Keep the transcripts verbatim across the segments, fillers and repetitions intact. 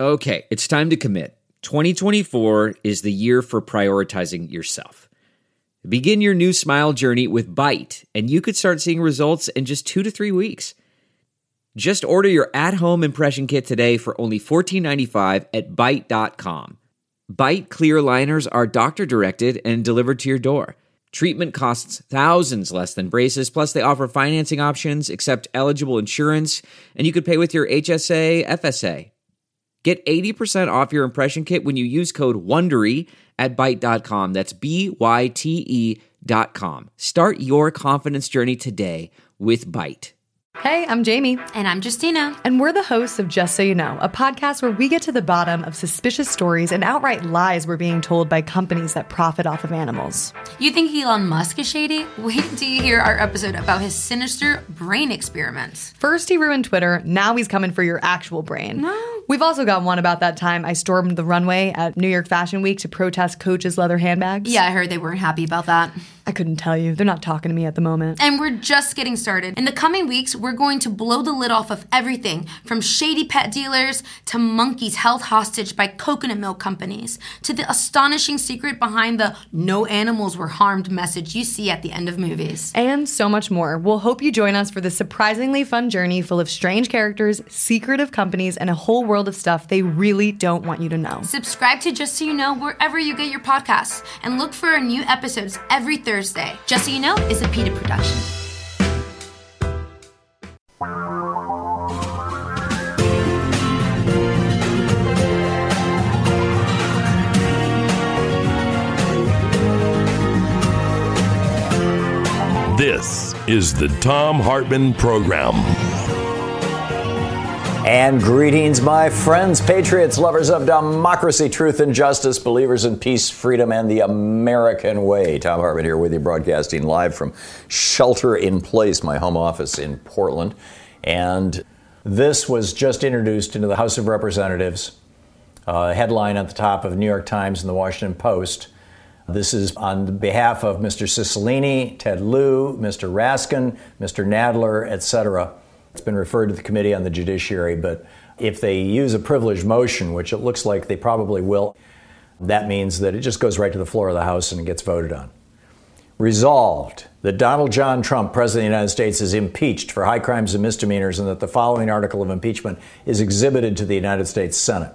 Okay, it's time to commit. twenty twenty-four is the year for prioritizing yourself. Begin your new smile journey with Byte, and you could start seeing results in just two to three weeks. Just order your at-home impression kit today for only fourteen ninety-five at byte dot com. Byte clear aligners are doctor-directed and delivered to your door. Treatment costs thousands less than braces, plus they offer financing options, accept eligible insurance, and you could pay with your H S A, F S A. Get eighty percent off your impression kit when you use code WONDERY at byte dot com. That's B Y T E dot com. Start your confidence journey today with Byte. Hey, I'm Jamie. And I'm Justina. And we're the hosts of Just So You Know, a podcast where we get to the bottom of suspicious stories and outright lies we're being told by companies that profit off of animals. You think Elon Musk is shady? Wait till you hear our episode about his sinister brain experiments. First he ruined Twitter, now he's coming for your actual brain. No. We've also got one about that time I stormed the runway at New York Fashion Week to protest Coach's leather handbags. Yeah, I heard they weren't happy about that. I couldn't tell you. They're not talking to me at the moment. And we're just getting started. In the coming weeks, we're going to blow the lid off of everything from shady pet dealers to monkeys held hostage by coconut milk companies to the astonishing secret behind the no animals were harmed message you see at the end of movies. And so much more. We'll hope you join us for this surprisingly fun journey full of strange characters, secretive companies, and a whole world of stuff they really don't want you to know. Subscribe to Just So You Know wherever you get your podcasts and look for our new episodes every Thursday. Just So You Know is a PETA production. This is the Thom Hartmann Program. And greetings, my friends, patriots, lovers of democracy, truth, and justice, believers in peace, freedom, and the American way. Thom Hartmann here with you, broadcasting live from Shelter in Place, my home office in Portland. And this was just introduced into the House of Representatives. A headline at the top of the New York Times and the Washington Post. This is on behalf of Mister Cicilline, Ted Lieu, Mister Raskin, Mister Nadler, et cetera. It's been referred to the Committee on the Judiciary, but if they use a privileged motion, which it looks like they probably will, that means that it just goes right to the floor of the House and it gets voted on. Resolved that Donald John Trump, President of the United States, is impeached for high crimes and misdemeanors, and that the following article of impeachment is exhibited to the United States Senate.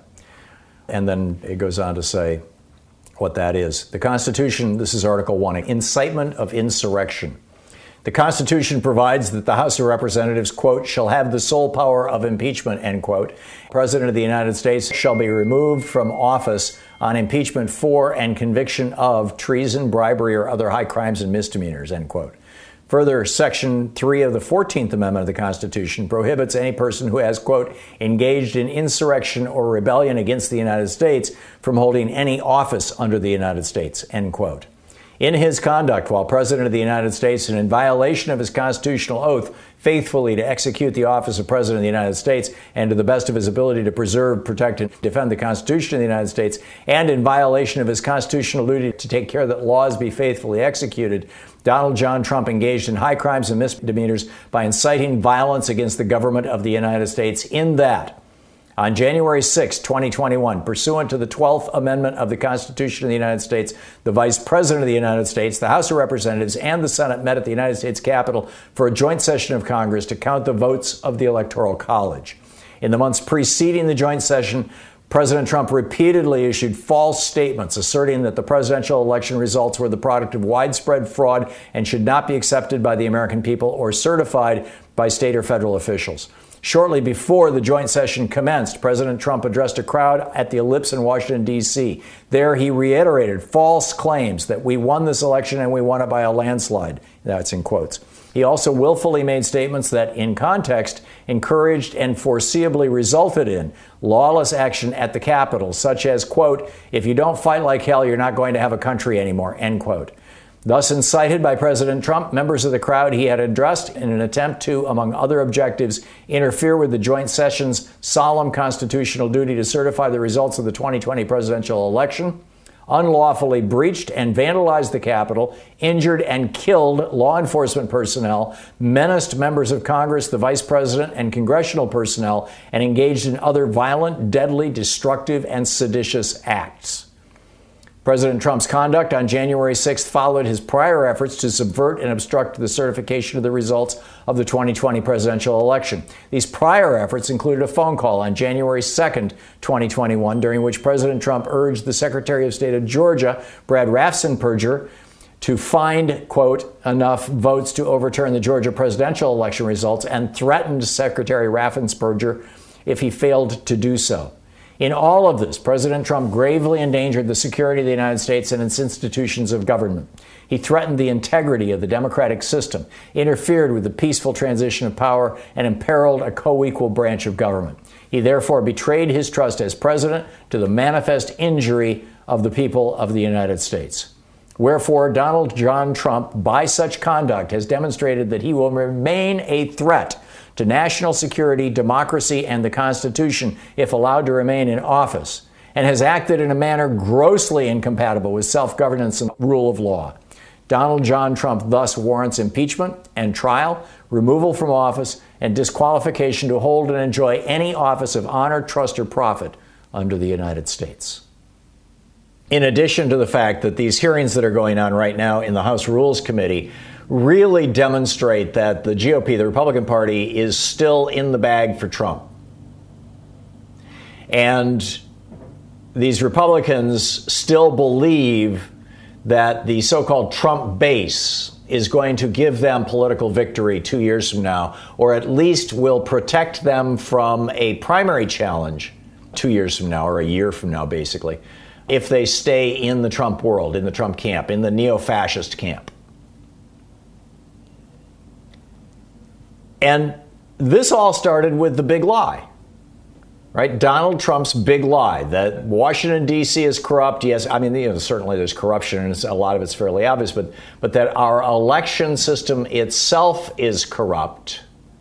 And then it goes on to say what that is. The Constitution, this is Article one, incitement of insurrection. The Constitution provides that the House of Representatives, quote, shall have the sole power of impeachment, end quote. President of the United States shall be removed from office on impeachment for and conviction of treason, bribery, or other high crimes and misdemeanors, end quote. Further, Section three of the fourteenth Amendment of the Constitution prohibits any person who has, quote, engaged in insurrection or rebellion against the United States from holding any office under the United States, end quote. In his conduct while President of the United States and in violation of his constitutional oath faithfully to execute the office of President of the United States and to the best of his ability to preserve, protect, and defend the Constitution of the United States, and in violation of his constitutional duty to take care that laws be faithfully executed, Donald John Trump engaged in high crimes and misdemeanors by inciting violence against the government of the United States in that, on January sixth, twenty twenty-one, pursuant to the twelfth Amendment of the Constitution of the United States, the Vice President of the United States, the House of Representatives, and the Senate met at the United States Capitol for a joint session of Congress to count the votes of the Electoral College. In the months preceding the joint session, President Trump repeatedly issued false statements asserting that the presidential election results were the product of widespread fraud and should not be accepted by the American people or certified by state or federal officials. Shortly before the joint session commenced, President Trump addressed a crowd at the Ellipse in Washington, D C. There, he reiterated false claims that we won this election and we won it by a landslide. That's in quotes. He also willfully made statements that, in context, encouraged and foreseeably resulted in lawless action at the Capitol, such as, quote, if you don't fight like hell, you're not going to have a country anymore, end quote. Thus incited by President Trump, members of the crowd he had addressed in an attempt to, among other objectives, interfere with the joint session's solemn constitutional duty to certify the results of the twenty twenty presidential election, unlawfully breached and vandalized the Capitol, injured and killed law enforcement personnel, menaced members of Congress, the vice president, and congressional personnel, and engaged in other violent, deadly, destructive, and seditious acts. President Trump's conduct on January sixth followed his prior efforts to subvert and obstruct the certification of the results of the twenty twenty presidential election. These prior efforts included a phone call on January second, twenty twenty-one, during which President Trump urged the Secretary of State of Georgia, Brad Raffensperger, to find, quote, enough votes to overturn the Georgia presidential election results, and threatened Secretary Raffensperger if he failed to do so. In all of this, President Trump gravely endangered the security of the United States and its institutions of government. He threatened the integrity of the democratic system, interfered with the peaceful transition of power, and imperiled a co-equal branch of government. He therefore betrayed his trust as president to the manifest injury of the people of the United States. Wherefore, Donald John Trump, by such conduct, has demonstrated that he will remain a threat to national security, democracy, and the Constitution if allowed to remain in office, and has acted in a manner grossly incompatible with self-governance and rule of law. Donald John Trump thus warrants impeachment and trial, removal from office, and disqualification to hold and enjoy any office of honor, trust, or profit under the United States. In addition to the fact that these hearings that are going on right now in the House Rules Committee really demonstrate that the G O P, the Republican Party, is still in the bag for Trump. And these Republicans still believe that the so-called Trump base is going to give them political victory two years from now, or at least will protect them from a primary challenge two years from now, or a year from now, basically, if they stay in the Trump world, in the Trump camp, in the neo-fascist camp. And this all started with the big lie, right? Donald Trump's big lie that Washington, D C is corrupt. Yes, I mean, you know, certainly there's corruption, and it's, a lot of it's fairly obvious, but, but that our election system itself is corrupt.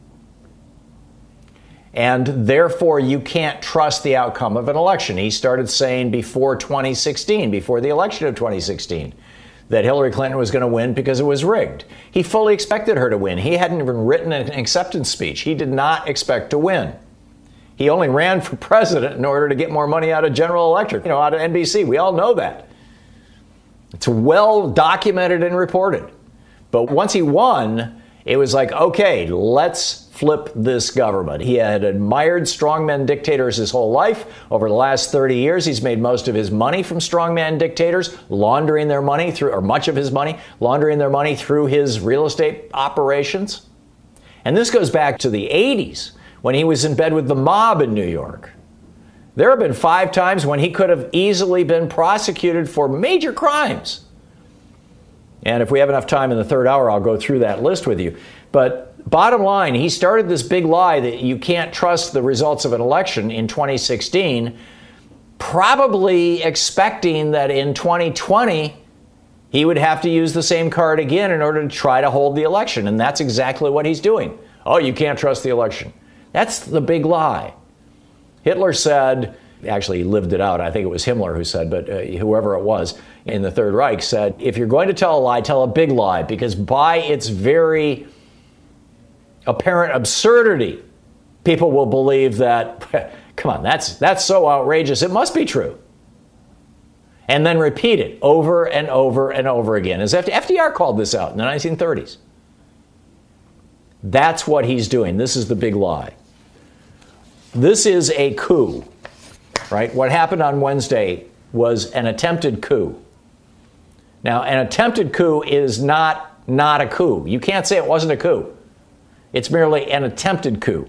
And therefore, you can't trust the outcome of an election. He started saying before twenty sixteen, before the election of twenty sixteen, that Hillary Clinton was going to win because it was rigged. He fully expected her to win. He hadn't even written an acceptance speech. He did not expect to win. He only ran for president in order to get more money out of General Electric, you know, out of N B C. We all know that. It's well documented and reported. But once he won, it was like, okay, let's flip this government. He had admired strongman dictators his whole life. Over the last thirty years, he's made most of his money from strongman dictators, laundering their money through, or much of his money, laundering their money through his real estate operations. And this goes back to the eighties, when he was in bed with the mob in New York. There have been five times when he could have easily been prosecuted for major crimes. And if we have enough time in the third hour, I'll go through that list with you. But bottom line, he started this big lie that you can't trust the results of an election in twenty sixteen, probably expecting that in twenty twenty, he would have to use the same card again in order to try to hold the election. And that's exactly what he's doing. Oh, you can't trust the election. That's the big lie. Hitler said, actually he lived it out, I think it was Himmler who said, but uh, whoever it was in the Third Reich said, if you're going to tell a lie, tell a big lie, because by its very apparent absurdity, people will believe that, come on, that's that's so outrageous, it must be true. And then repeat it over and over and over again. As F D R called this out in the nineteen thirties. That's what he's doing. This is the big lie. This is a coup, right? What happened on Wednesday was an attempted coup. Now, an attempted coup is not not a coup. You can't say it wasn't a coup. It's merely an attempted coup.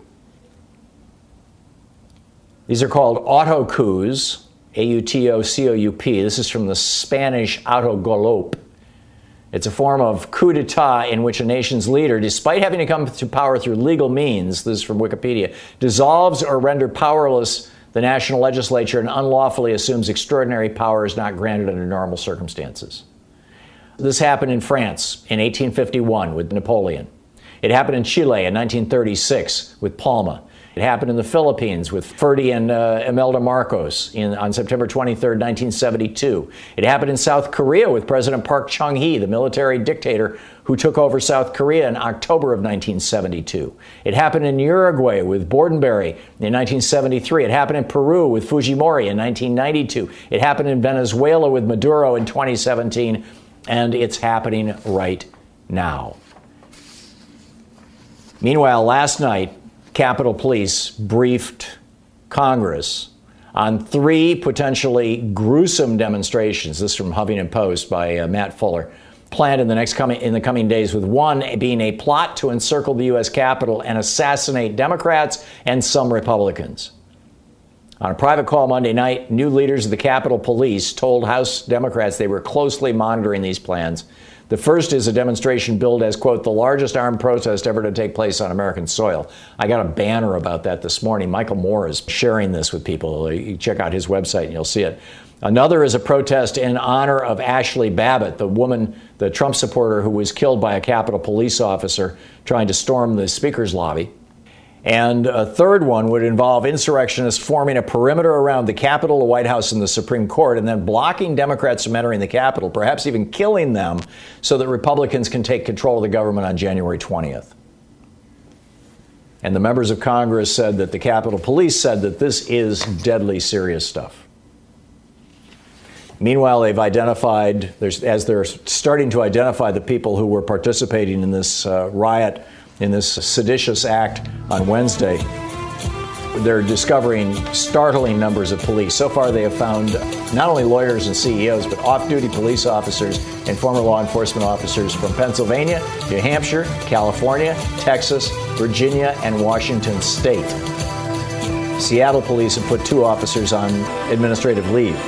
These are called auto coups, A U T O C O U P. This is from the Spanish autogolpe. It's a form of coup d'etat in which a nation's leader, despite having to come to power through legal means, this is from Wikipedia, dissolves or renders powerless the national legislature and unlawfully assumes extraordinary powers not granted under normal circumstances. This happened in France in eighteen fifty-one with Napoleon. It happened in Chile in nineteen thirty-six with Palma. It happened in the Philippines with Ferdy and uh, Imelda Marcos in, on September twenty-third, nineteen seventy-two. It happened in South Korea with President Park Chung-hee, the military dictator who took over South Korea in October of nineteen seventy-two. It happened in Uruguay with Bordenberry in nineteen seventy-three. It happened in Peru with Fujimori in nineteen ninety-two. It happened in Venezuela with Maduro in twenty seventeen, and it's happening right now. Meanwhile, last night, Capitol Police briefed Congress on three potentially gruesome demonstrations. This is from Huffington Post by uh, Matt Fuller, planned in the next coming in the coming days, with one being a plot to encircle the U S Capitol and assassinate Democrats and some Republicans. On a private call Monday night, new leaders of the Capitol Police told House Democrats they were closely monitoring these plans. The first is a demonstration billed as, quote, the largest armed protest ever to take place on American soil. I got a banner about that this morning. Michael Moore is sharing this with people. You check out his website and you'll see it. Another is a protest in honor of Ashley Babbitt, the woman, the Trump supporter who was killed by a Capitol Police officer trying to storm the Speaker's lobby. And a third one would involve insurrectionists forming a perimeter around the Capitol, the White House, and the Supreme Court, and then blocking Democrats from entering the Capitol, perhaps even killing them, so that Republicans can take control of the government on January twentieth. And the members of Congress said that the Capitol Police said that this is deadly serious stuff. Meanwhile, they've identified, as they're starting to identify the people who were participating in this uh, riot, in this seditious act on Wednesday, they're discovering startling numbers of police. So far, they have found not only lawyers and C E Os, but off-duty police officers and former law enforcement officers from Pennsylvania, New Hampshire, California, Texas, Virginia, and Washington State. Seattle police have put two officers on administrative leave.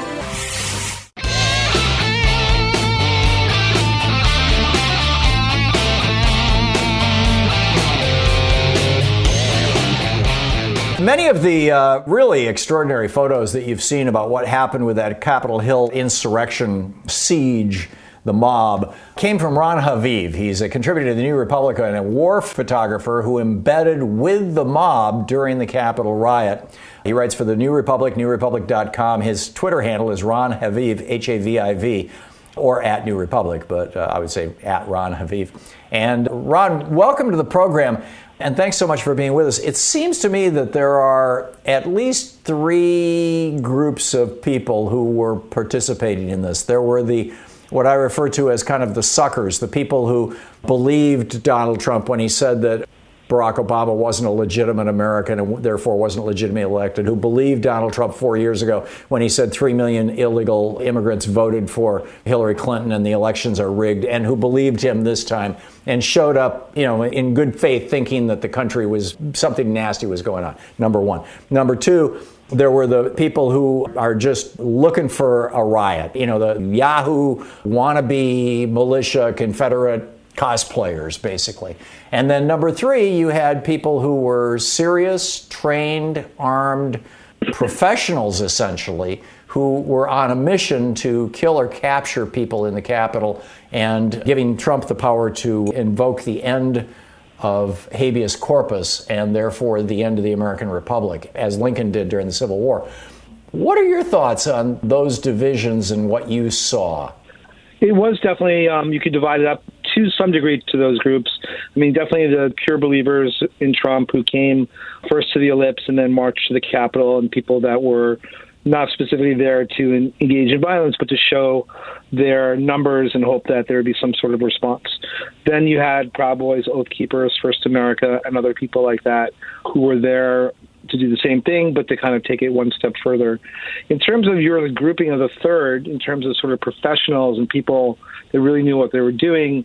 Many of the uh, really extraordinary photos that you've seen about what happened with that Capitol Hill insurrection siege, the mob, came from Ron Haviv. He's a contributor to the New Republic and a war photographer who embedded with the mob during the Capitol riot. He writes for the New Republic, new republic dot com. His Twitter handle is Ron Haviv, H A V I V, or at New Republic, but uh, I would say at Ron Haviv. And Ron, welcome to the program. And thanks so much for being with us. It seems to me that there are at least three groups of people who were participating in this. There were the, what I refer to as kind of the suckers, the people who believed Donald Trump when he said that Barack Obama wasn't a legitimate American and therefore wasn't legitimately elected, who believed Donald Trump four years ago when he said three million illegal immigrants voted for Hillary Clinton and the elections are rigged, and who believed him this time and showed up, you know, in good faith thinking that the country was, something nasty was going on, number one. Number two, there were the people who are just looking for a riot, you know, the Yahoo wannabe militia Confederate cosplayers, basically. And then number three, you had people who were serious, trained, armed professionals, essentially, who were on a mission to kill or capture people in the Capitol and giving Trump the power to invoke the end of habeas corpus and therefore the end of the American Republic, as Lincoln did during the Civil War. What are your thoughts on those divisions and what you saw? It was definitely, um, you could divide it up to some degree to those groups. I mean, definitely the pure believers in Trump who came first to the ellipse and then marched to the Capitol, and people that were not specifically there to in, engage in violence, but to show their numbers and hope that there would be some sort of response. Then you had Proud Boys, Oath Keepers, First America, and other people like that who were there to do the same thing, but to kind of take it one step further. In terms of your grouping of the third, in terms of sort of professionals and people that really knew what they were doing,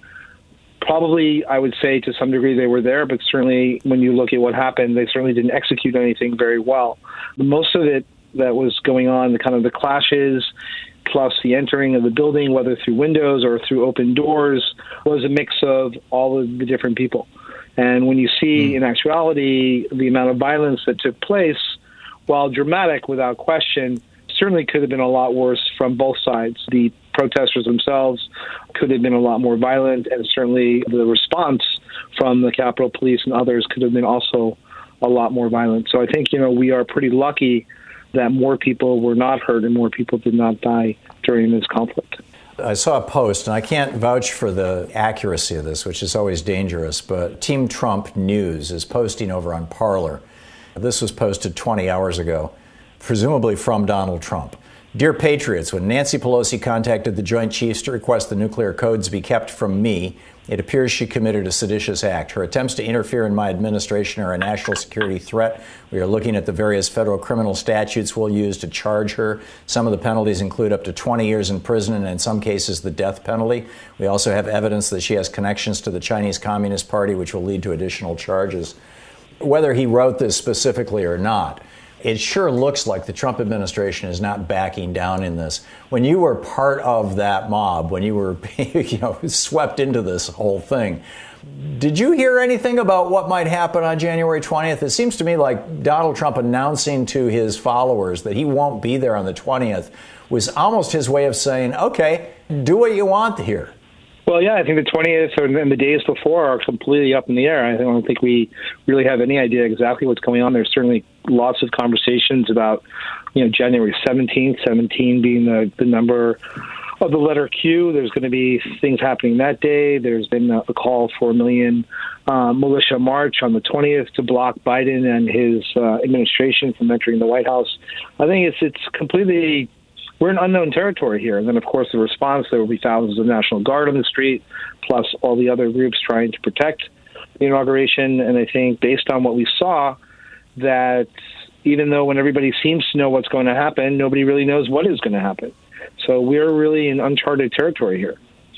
probably I would say to some degree they were there, but certainly when you look at what happened, they certainly didn't execute anything very well. Most of it that was going on, the kind of the clashes, plus the entering of the building, whether through windows or through open doors, was a mix of all of the different people. And when you see, in actuality, the amount of violence that took place, while dramatic without question, certainly could have been a lot worse from both sides. The protesters themselves could have been a lot more violent, and certainly the response from the Capitol Police and others could have been also a lot more violent. So I think, you know, we are pretty lucky that more people were not hurt and more people did not die during this conflict. I saw a post, and I can't vouch for the accuracy of this, which is always dangerous, but Team Trump News is posting over on Parler. This was posted twenty hours ago, presumably from Donald Trump. Dear Patriots, when Nancy Pelosi contacted the Joint Chiefs to request the nuclear codes be kept from me, it appears she committed a seditious act. Her attempts to interfere in my administration are a national security threat. We are looking at the various federal criminal statutes we'll use to charge her. Some of the penalties include up to twenty years in prison and in some cases the death penalty. We also have evidence that she has connections to the Chinese Communist Party, which will lead to additional charges. Whether he wrote this specifically or not, it sure looks like the Trump administration is not backing down in this. When you were part of that mob, when you were you know, swept into this whole thing, did you hear anything about what might happen on January twentieth? It seems to me like Donald Trump announcing to his followers that he won't be there on the twentieth was almost his way of saying, okay, do what you want here. Well, yeah, I think the twentieth and the days before are completely up in the air. I don't think we really have any idea exactly what's going on. There's certainly lots of conversations about, you know, January seventeenth, seventeen being the, the number of the letter Q. There's going to be things happening that day. There's been a, a call for a million uh, militia march on the twentieth to block Biden and his uh, administration from entering the White House. I think it's it's completely... We're in unknown territory here. And then, of course, the response, there will be thousands of National Guard on the street, plus all the other groups trying to protect the inauguration. And I think based on what we saw, that even though when everybody seems to know what's going to happen, nobody really knows what is going to happen. So we're really in uncharted territory here.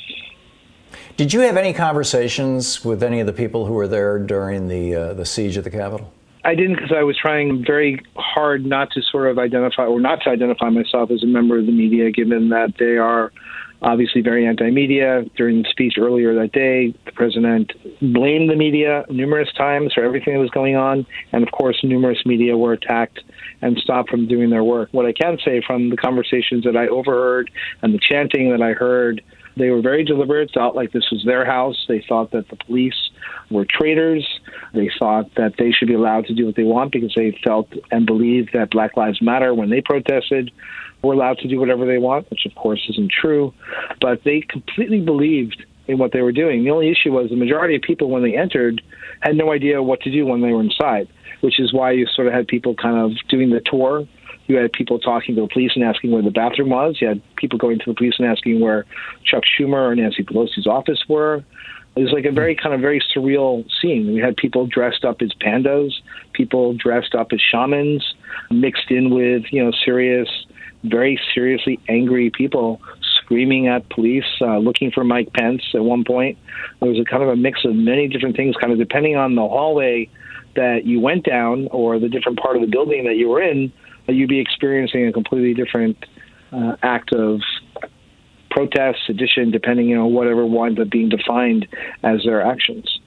Did you have any conversations with any of the people who were there during the uh, the siege of the Capitol? I didn't, because I was trying very hard not to sort of identify or not to identify myself as a member of the media, given that they are obviously very anti-media. During the speech earlier that day, the president blamed the media numerous times for everything that was going on. And of course, numerous media were attacked and stopped from doing their work. What I can say from the conversations that I overheard and the chanting that I heard, they were very deliberate, felt like this was their house. They thought that the police were traitors. They thought that they should be allowed to do what they want because they felt and believed that Black Lives Matter, when they protested, were allowed to do whatever they want, which of course isn't true. But they completely believed in what they were doing. The only issue was the majority of people, when they entered, had no idea what to do when they were inside, which is why you sort of had people kind of doing the tour. You had people talking to the police and asking where the bathroom was. You had people going to the police and asking where Chuck Schumer or Nancy Pelosi's office were. It was like a very kind of very surreal scene. We had people dressed up as pandas, people dressed up as shamans, mixed in with, you know, serious, very seriously angry people screaming at police, uh, looking for Mike Pence at one point. There was a kind of a mix of many different things, kind of depending on the hallway that you went down or the different part of the building that you were in, you'd be experiencing a completely different uh, act of protest, sedition, depending on, you know, whatever winds up being defined as their actions.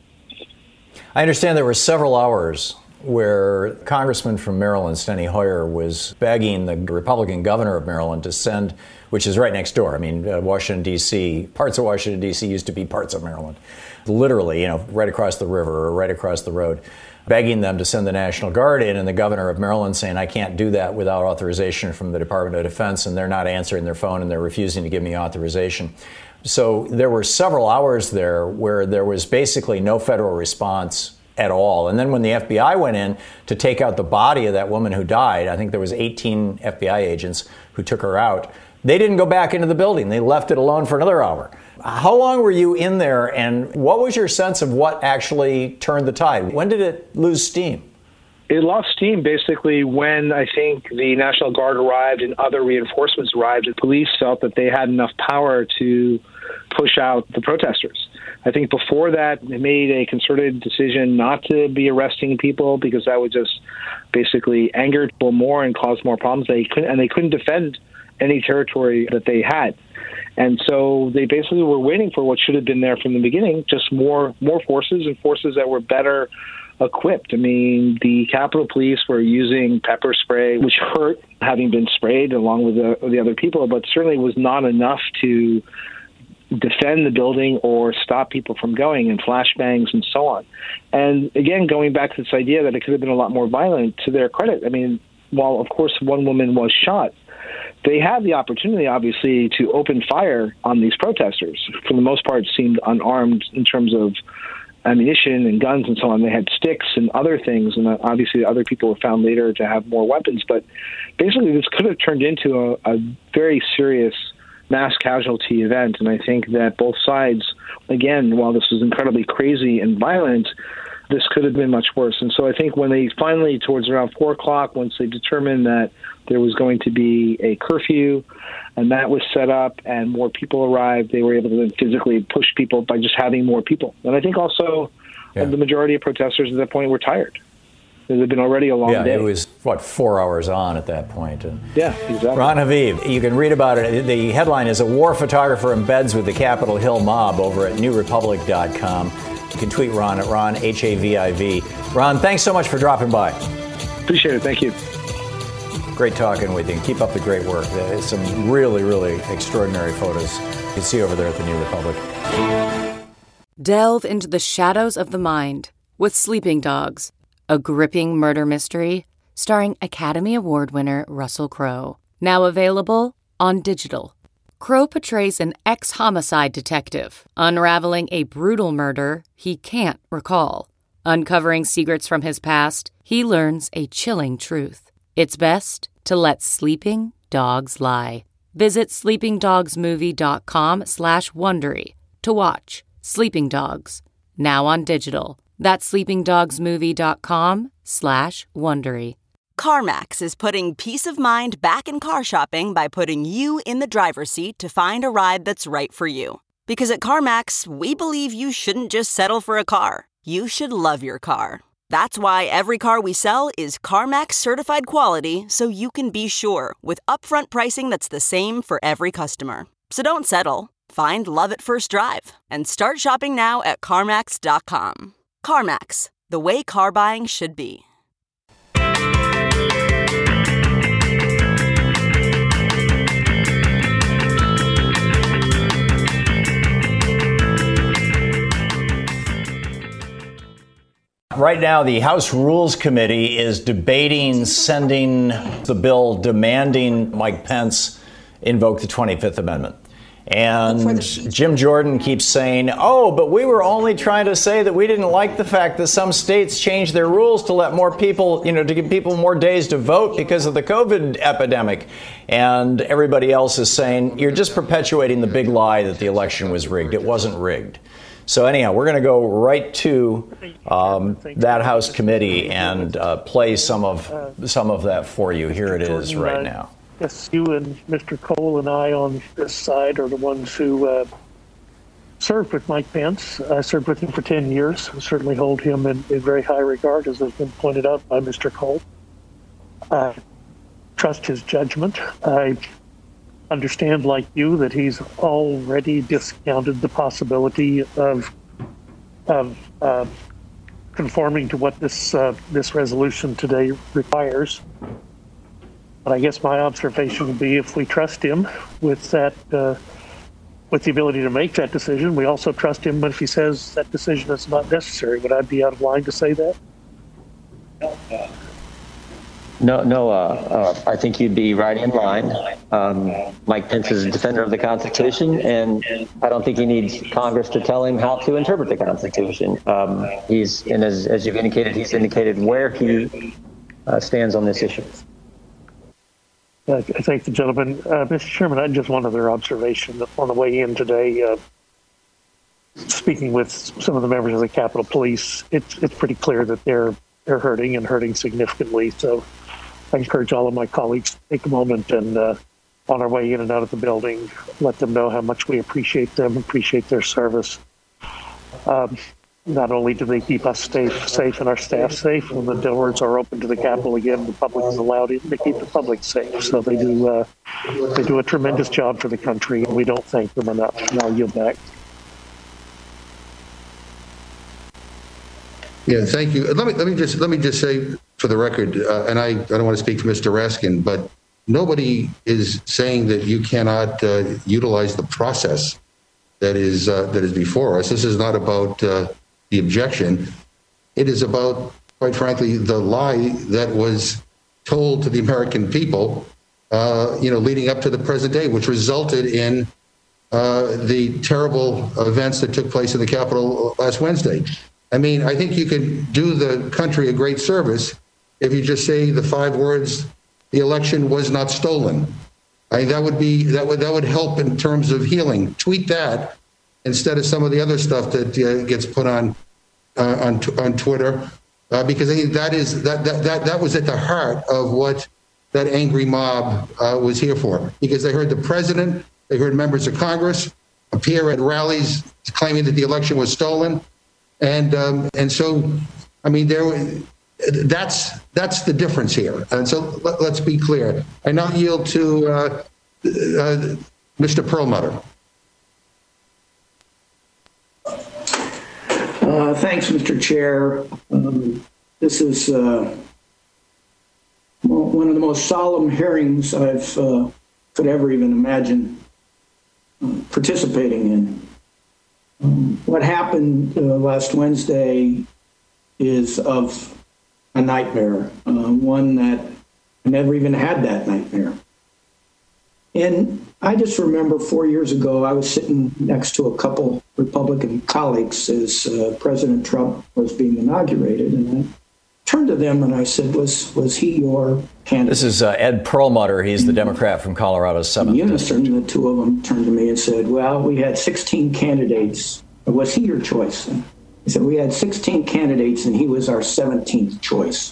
I understand there were several hours where Congressman from Maryland, Steny Hoyer, was begging the Republican governor of Maryland to send, which is right next door. I mean, uh, Washington, D C, parts of Washington, D C used to be parts of Maryland. Literally, you know, right across the river or right across the road, begging them to send the National Guard in, and the governor of Maryland saying, I can't do that without authorization from the Department of Defense, and they're not answering their phone and they're refusing to give me authorization. So there were several hours there where there was basically no federal response at all. And then when the F B I went in to take out the body of that woman who died, I think there was eighteen F B I agents who took her out. They didn't go back into the building. They left it alone for another hour. How long were you in there, and what was your sense of what actually turned the tide? When did it lose steam? It lost steam basically when I think the National Guard arrived and other reinforcements arrived, and police felt that they had enough power to push out the protesters. I think before that, they made a concerted decision not to be arresting people because that would just basically anger people more and cause more problems. They couldn't, and they couldn't defend any territory that they had. And so they basically were waiting for what should have been there from the beginning, just more more forces and forces that were better equipped. I mean, the Capitol Police were using pepper spray, which hurt having been sprayed along with the, the other people, but certainly was not enough to defend the building or stop people from going, and flashbangs and so on. And again, going back to this idea that it could have been a lot more violent, to their credit, I mean, while of course one woman was shot, they had the opportunity, obviously, to open fire on these protesters. For the most part, seemed unarmed in terms of ammunition and guns and so on. They had sticks and other things, and obviously other people were found later to have more weapons. But basically, this could have turned into a, a very serious mass casualty event. And I think that both sides, again, while this was incredibly crazy and violent, this could have been much worse. And so I think when they finally, towards around four o'clock, once they determined that there was going to be a curfew and that was set up and more people arrived, they were able to then physically push people by just having more people. And I think also yeah. the majority of protesters at that point were tired. It had been already a long yeah, day. Yeah, it was, what, four hours on at that point. And yeah, exactly. Ron Haviv, you can read about it. The headline is "A War Photographer Embeds with the Capitol Hill Mob" over at new republic dot com. You can tweet Ron at Ron, H A V I V. Ron, thanks so much for dropping by. Appreciate it. Thank you. Great talking with you, and keep up the great work. There's some really, really extraordinary photos you can see over there at the New Republic. Delve into the shadows of the mind with Sleeping Dogs, a gripping murder mystery starring Academy Award winner Russell Crowe. Now available on digital. Crowe portrays an ex-homicide detective unraveling a brutal murder he can't recall. Uncovering secrets from his past, he learns a chilling truth. It's best to let sleeping dogs lie. Visit sleepingdogsmovie.com slash Wondery to watch Sleeping Dogs, now on digital. That's sleepingdogsmovie.com slash Wondery. CarMax is putting peace of mind back in car shopping by putting you in the driver's seat to find a ride that's right for you. Because at CarMax, we believe you shouldn't just settle for a car. You should love your car. That's why every car we sell is CarMax certified quality, so you can be sure with upfront pricing that's the same for every customer. So don't settle. Find love at first drive and start shopping now at CarMax dot com. CarMax, the way car buying should be. Right now, the House Rules Committee is debating sending the bill demanding Mike Pence invoke the twenty-fifth Amendment. And Jim Jordan keeps saying, oh, but we were only trying to say that we didn't like the fact that some states changed their rules to let more people, you know, to give people more days to vote because of the COVID epidemic. And everybody else is saying, you're just perpetuating the big lie that the election was rigged. It wasn't rigged. So anyhow, we're going to go right to um, that House committee and uh, play some of some of that for you. Here it is right now. Yes, you and Mister Cole and I on this side are the ones who uh, served with Mike Pence. I served with him for ten years. I certainly hold him in, in very high regard, as has been pointed out by Mister Cole. I trust his judgment. I understand, like you, that he's already discounted the possibility of of uh, conforming to what this uh, this resolution today requires. But I guess my observation would be, if we trust him with that, uh, with the ability to make that decision, we also trust him if he says that decision is not necessary. Would I be out of line to say that? No, no. Uh, uh, I think you'd be right in line. Um, Mike Pence is a defender of the Constitution, and I don't think he needs Congress to tell him how to interpret the Constitution. Um, he's, and as, as you've indicated, he's indicated where he uh, stands on this issue. I thank the gentleman. Uh, Mister Chairman, I had just one other observation on the way in today. Uh, speaking with some of the members of the Capitol Police, it's it's pretty clear that they're they're hurting and hurting significantly. So I encourage all of my colleagues to take a moment and, uh, on our way in and out of the building, let them know how much we appreciate them, appreciate their service. Um, Not only do they keep us safe, safe and our staff safe, when the doors are open to the Capitol again, the public is allowed in to keep the public safe. So they do uh, they do a tremendous job for the country, and we don't thank them enough. And I'll yield back. Yeah, thank you. Let me let me just let me just say for the record, uh, and I, I don't want to speak for Mister Raskin, but nobody is saying that you cannot uh, utilize the process that is uh, that is before us. This is not about uh, the objection. It is about, quite frankly, the lie that was told to the American people, uh, you know, leading up to the present day, which resulted in uh, the terrible events that took place in the Capitol last Wednesday. I mean, I think you could do the country a great service if you just say the five words, the election was not stolen. I mean, that would be, that would, that would help in terms of healing. Tweet that instead of some of the other stuff that uh, gets put on, uh, on, t- on Twitter, uh, because I think that is, that, that, that, that was at the heart of what that angry mob uh, was here for, because they heard the president, they heard members of Congress appear at rallies claiming that the election was stolen. And, um, and so, I mean, there That's that's the difference here, and so let, let's be clear. I now yield to uh, uh, Mister Perlmutter. Uh, thanks, Mister Chair. Um, this is uh, one of the most solemn hearings I've uh, could ever even imagine uh, participating in. Um, what happened uh, last Wednesday is of a nightmare, uh, one that I never even had that nightmare. And I just remember four years ago, I was sitting next to a couple Republican colleagues as uh, President Trump was being inaugurated. And I turned to them and I said, was was he your candidate? This is uh, Ed Perlmutter. He's the Democrat from Colorado's seventh In unison, district. the two of them turned to me and said, well, we had sixteen candidates. Was he your choice? And he said, we had sixteen candidates and he was our seventeenth choice.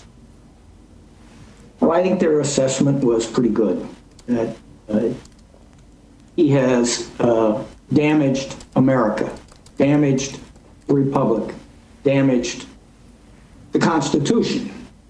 Well, I think their assessment was pretty good. That uh, he has uh, damaged America, damaged the Republic, damaged the Constitution.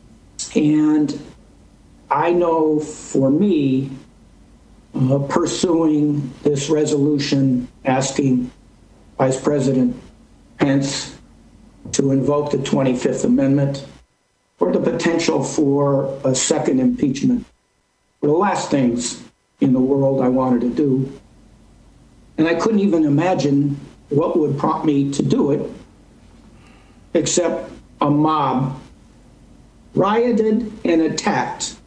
And I know for me, uh, pursuing this resolution asking Vice President Pence to invoke the twenty-fifth Amendment or the potential for a second impeachment were the last things in the world I wanted to do. And I couldn't even imagine what would prompt me to do it, except a mob rioted and attacked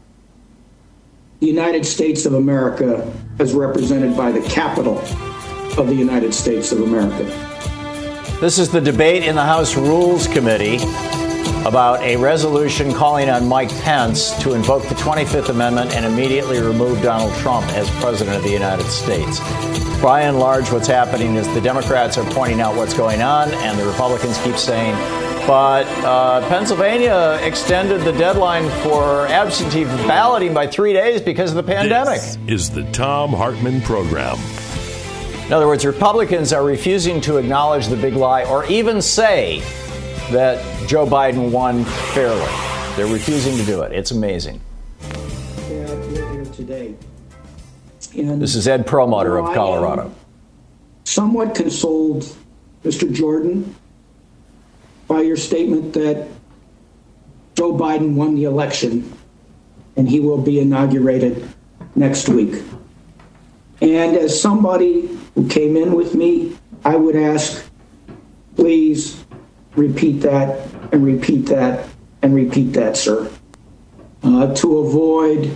the United States of America as represented by the Capitol of the United States of America. This is the debate in the House Rules Committee about a resolution calling on Mike Pence to invoke the twenty-fifth Amendment and immediately remove Donald Trump as president of the United States. By and large, what's happening is the Democrats are pointing out what's going on, and the Republicans keep saying, but uh, Pennsylvania extended the deadline for absentee balloting by three days because of the pandemic. This is the Thom Hartmann Program. In other words, Republicans are refusing to acknowledge the big lie or even say that Joe Biden won fairly. They're refusing to do it. It's amazing. Yeah, we're here today. And, this is Ed Perlmutter you know, of Colorado. Somewhat consoled, Mister Jordan, by your statement that Joe Biden won the election and he will be inaugurated next week. And as somebody who came in with me, I would ask, please repeat that and repeat that and repeat that, sir, uh, to avoid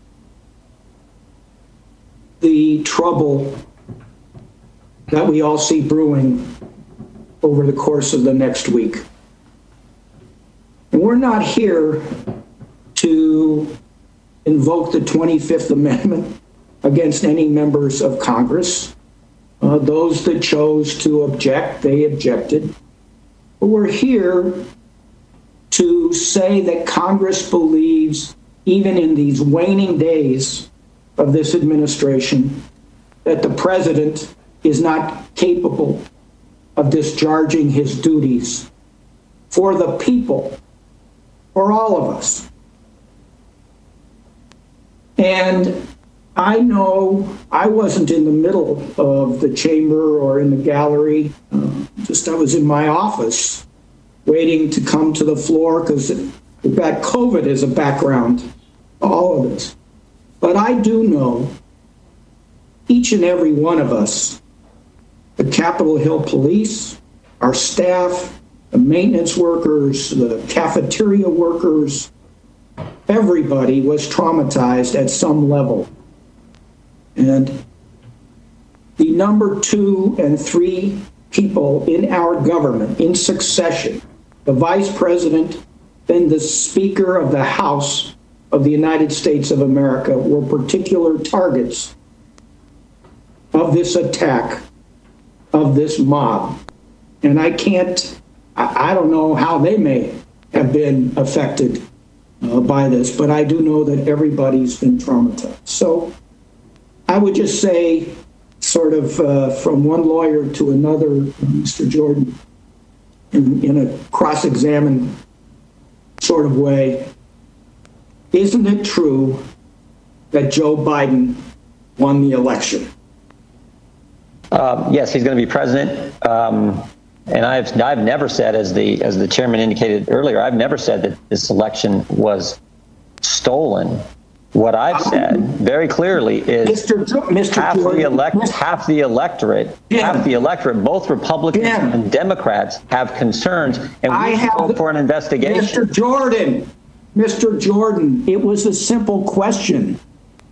the trouble that we all see brewing over the course of the next week. And we're not here to invoke the twenty-fifth Amendment against any members of Congress. Uh, those that chose to object, they objected. But we're here to say that Congress believes, even in these waning days of this administration, that the president is not capable of discharging his duties for the people, for all of us. And I know I wasn't in the middle of the chamber or in the gallery. Uh, just I was in my office waiting to come to the floor because we've got COVID as a background, all of this. But I do know each and every one of us the Capitol Hill Police, our staff, the maintenance workers, the cafeteria workers, everybody was traumatized at some level. And the number two and three people in our government in succession, the vice president, then the Speaker of the House of the United States of America, were particular targets of this attack, of this mob. And I can't, I, I don't know how they may have been affected uh, by this, but I do know that everybody's been traumatized. So I would just say, sort of uh, from one lawyer to another, Mister Jordan, in, in a cross-examined sort of way, isn't it true that Joe Biden won the election? Um, yes, he's going to be president. Um, and I've I've never said, as the as the chairman indicated earlier, I've never said that this election was stolen. What I've said very clearly is Mister Jo- Mister half Jordan, the elect Mister half the electorate, Yeah. half the electorate, both Republicans Yeah. and Democrats have concerns, and I we have called the- for an investigation. Mister Jordan, Mister Jordan, it was a simple question.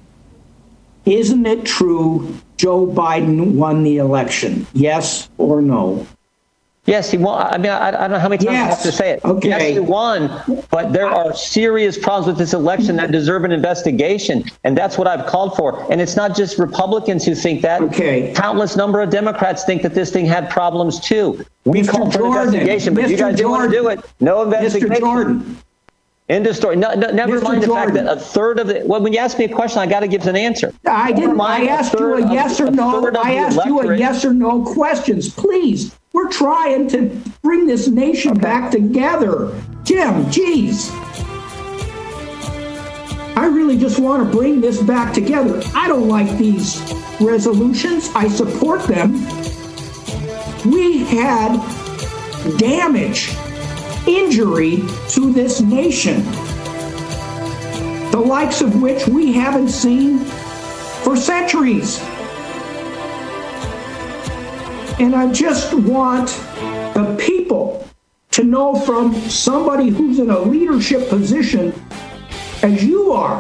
Isn't it true Joe Biden won the election? Yes or no? Yes, he won. I mean, I, I don't know how many times I have Yes. to say it. Okay. Yes, he won, but there are serious problems with this election that deserve an investigation, and that's what I've called for. And it's not just Republicans who think that. Okay. Countless number of Democrats think that this thing had problems too. We Mister called for an Jordan, investigation, but you Mister guys didn't want to do Jordan, it. No investigation. Mister Jordan, End of story. No, no, never Mister mind the fact Jordan. that a third of the. Well, when you ask me a question, I got to give an answer. I Never didn't. mind I asked you third a of- yes or a no. third of I the asked you a electorate- yes or no questions. Please, we're trying to bring this nation back together. Jim, geez. I really just want to bring this back together. I don't like these resolutions. I support them. We had damage, injury to this nation, the likes of which we haven't seen for centuries. And I just want the people to know from somebody who's in a leadership position, as you are,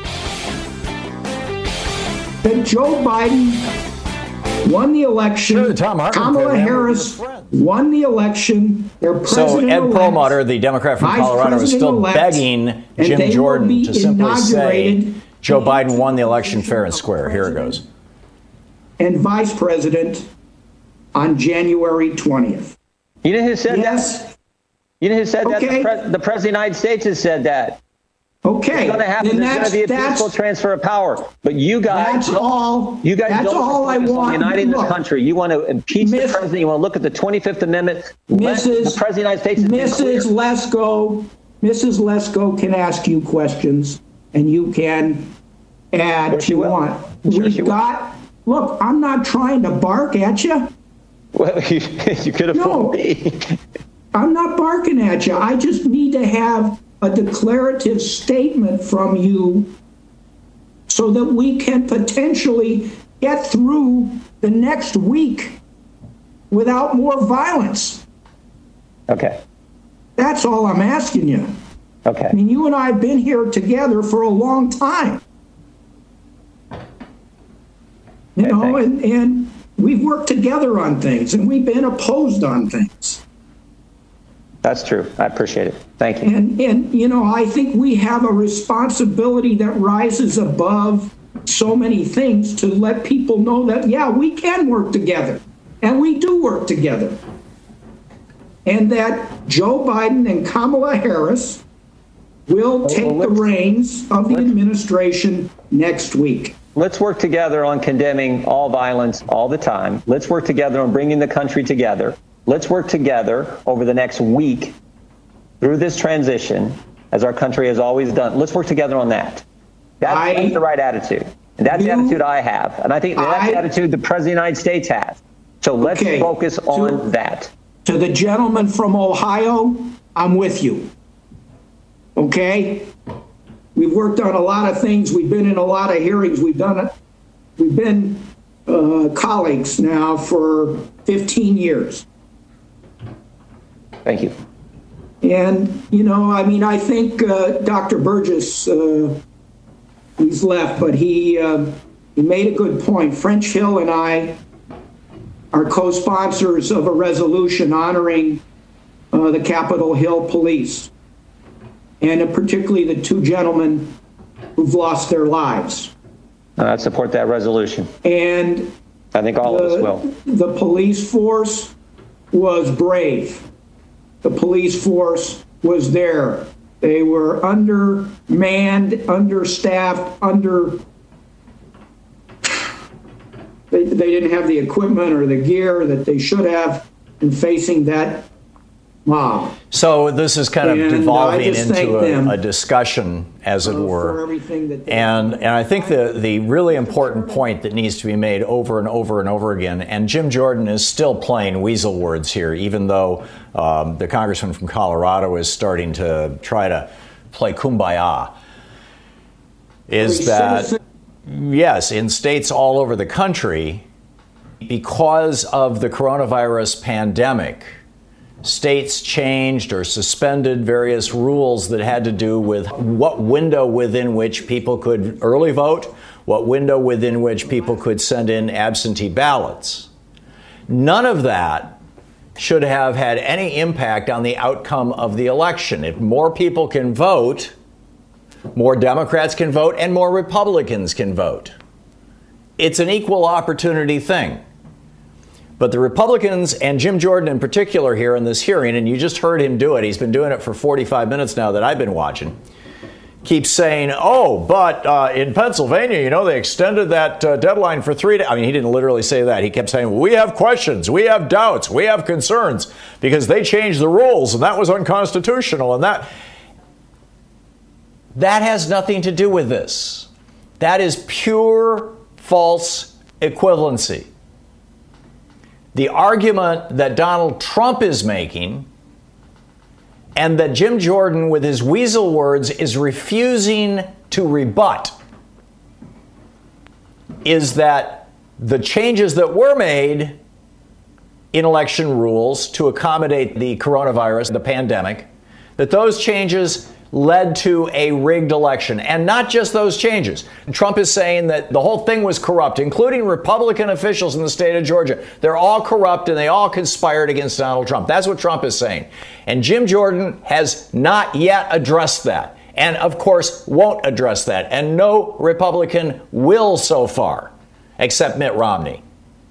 that Joe Biden won the election. Sure, the Tom Hartman Kamala program Harris will be with won the election. Their So president Ed Perlmutter, the Democrat from Colorado, is still begging Jim Jordan to simply say Joe Biden won the election fair and square. Here it goes. And vice president on January twentieth. You know who said yes. that? You know who said Okay. that? The, pres- the President of the United States has said that. Okay. It's going to happen. Then There's going to be a that's- peaceful transfer of power. But you guys, That's all. you guys That's don't all I focus on want. uniting Look, this country. You want to impeach Miss- the president. You want to look at the twenty-fifth Amendment. Let Missus The President of the United States has been Missus clear. Lesko, Missus Lesko can ask you questions, and you can add Sure if she you will. want. Sure We've she will. got. Look, I'm not trying to bark at you. Well, you, you could have No. fooled me. I'm not barking at you. I just need to have a declarative statement from you so that we can potentially get through the next week without more violence. Okay. That's all I'm asking you. Okay. I mean, you and I have been here together for a long time. You Okay, know, thanks. and, and we've worked together on things, and we've been opposed on things. That's true. I appreciate it. Thank you. And, and, you know, I think we have a responsibility that rises above so many things to let people know that, yeah, we can work together. And we do work together. And that Joe Biden and Kamala Harris will take the let's- reins of the let's- administration next week. Let's work together on condemning all violence all the time. Let's work together on bringing the country together. Let's work together over the next week through this transition, as our country has always done. Let's work together on that. That's, I- that's the right attitude. And that's the You- attitude I have. And I think that's I- the attitude the President of the United States has. So let's Okay. focus on So- that. To the gentleman from Ohio, I'm with you. Okay? We've worked on a lot of things. We've been in a lot of hearings. We've done it. We've been uh, colleagues now for fifteen years. Thank you. And, you know, I mean, I think uh, Doctor Burgess, uh, he's left, but he, uh, he made a good point. French Hill and I are co-sponsors of a resolution honoring uh, the Capitol Hill police, and uh, particularly the two gentlemen who've lost their lives. I support that resolution. And I think all the, of us will. The police force was brave. The police force was there. They were undermanned, understaffed, under. They, they didn't have the equipment or the gear that they should have in facing that mob. So this is kind of and devolving into a, a discussion, as it were. And and I think the, the really important point that needs to be made over and over and over again, and Jim Jordan is still playing weasel words here, even though um, the congressman from Colorado is starting to try to play kumbaya, is that, yes, in states all over the country, because of the coronavirus pandemic, states changed or suspended various rules that had to do with what window within which people could early vote, what window within which people could send in absentee ballots. None of that should have had any impact on the outcome of the election. If more people can vote, more Democrats can vote, and more Republicans can vote. It's an equal opportunity thing. But the Republicans, and Jim Jordan in particular here in this hearing, and you just heard him do it, he's been doing it for forty-five minutes now that I've been watching, keeps saying, oh, but uh, in Pennsylvania, you know, they extended that uh, deadline for three days. I mean, he didn't literally say that. He kept saying, we have questions, we have doubts, we have concerns, because they changed the rules, and that was unconstitutional, and that... That has nothing to do with this. That is pure false equivalency. The argument that Donald Trump is making and that Jim Jordan, with his weasel words, is refusing to rebut is that the changes that were made in election rules to accommodate the coronavirus, the pandemic, that those changes led to a rigged election. And not just those changes. Trump is saying that the whole thing was corrupt, including Republican officials in the state of Georgia. They're all corrupt and they all conspired against Donald Trump. That's what Trump is saying. And Jim Jordan has not yet addressed that. And of course, won't address that. And no Republican will so far, except Mitt Romney.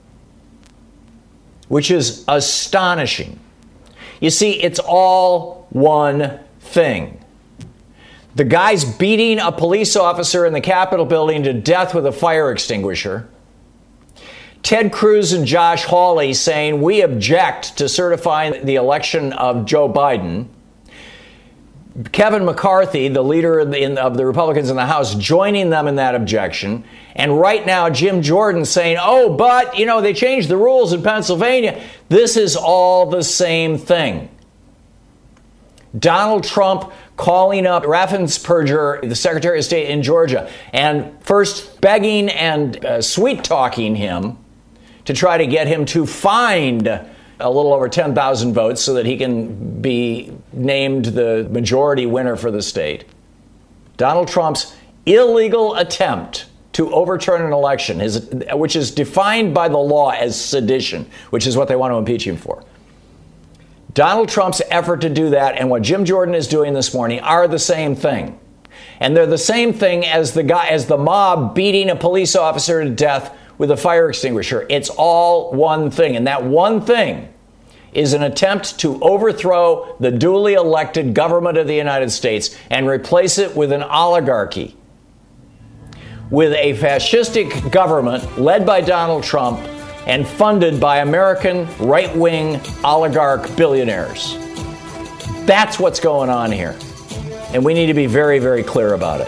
Which is astonishing. You see, it's all one thing. The guy's beating a police officer in the Capitol building to death with a fire extinguisher. Ted Cruz and Josh Hawley saying we object to certifying the election of Joe Biden. Kevin McCarthy, the leader of the, in, of the Republicans in the House, joining them in that objection. And right now, Jim Jordan saying, oh, but, you know, they changed the rules in Pennsylvania. This is all the same thing. Donald Trump calling up Raffensperger, the Secretary of State in Georgia, and first begging and uh, sweet-talking him to try to get him to find a little over ten thousand votes so that he can be named the majority winner for the state. Donald Trump's illegal attempt to overturn an election, his, which is defined by the law as sedition, which is what they want to impeach him for. Donald Trump's effort to do that and what Jim Jordan is doing this morning are the same thing. And they're the same thing as the guy, as the mob beating a police officer to death with a fire extinguisher. It's all one thing. And that one thing is an attempt to overthrow the duly elected government of the United States and replace it with an oligarchy, with a fascistic government led by Donald Trump and funded by American right-wing oligarch billionaires. That's what's going on here. And we need to be very, very clear about it.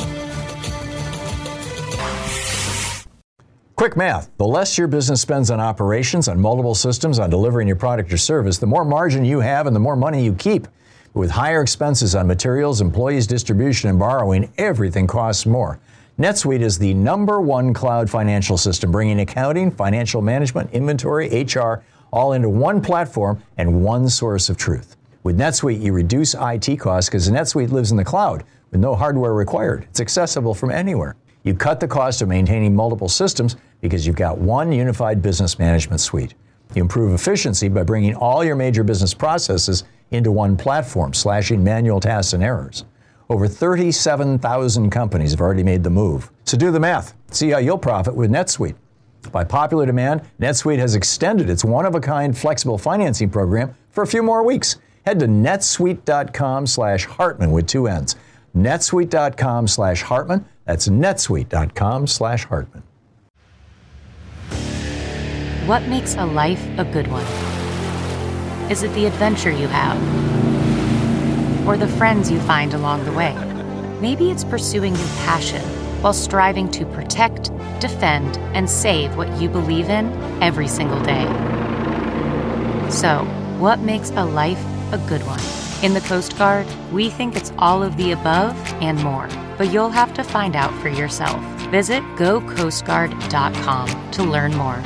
Quick math. The less your business spends on operations, on multiple systems, on delivering your product or service, the more margin you have and the more money you keep. With higher expenses on materials, employees, distribution, and borrowing, everything costs more. NetSuite is the number one cloud financial system, bringing accounting, financial management, inventory, H R, all into one platform and one source of truth. With NetSuite, you reduce I T costs because NetSuite lives in the cloud with no hardware required. It's accessible from anywhere. You cut the cost of maintaining multiple systems because you've got one unified business management suite. You improve efficiency by bringing all your major business processes into one platform, slashing manual tasks and errors. Over thirty-seven thousand companies have already made the move. So do the math. See how you'll profit with NetSuite. By popular demand, NetSuite has extended its one-of-a-kind flexible financing program for a few more weeks. Head to netsuite.com slash Hartman with two N's. netsuite.com slash Hartman. That's netsuite.com slash Hartman. What makes a life a good one? Is it the adventure you have? Or the friends you find along the way? Maybe it's pursuing your passion while striving to protect, defend, and save what you believe in every single day. So, what makes a life a good one? In the Coast Guard, we think it's all of the above and more, but you'll have to find out for yourself. Visit go coast guard dot com to learn more.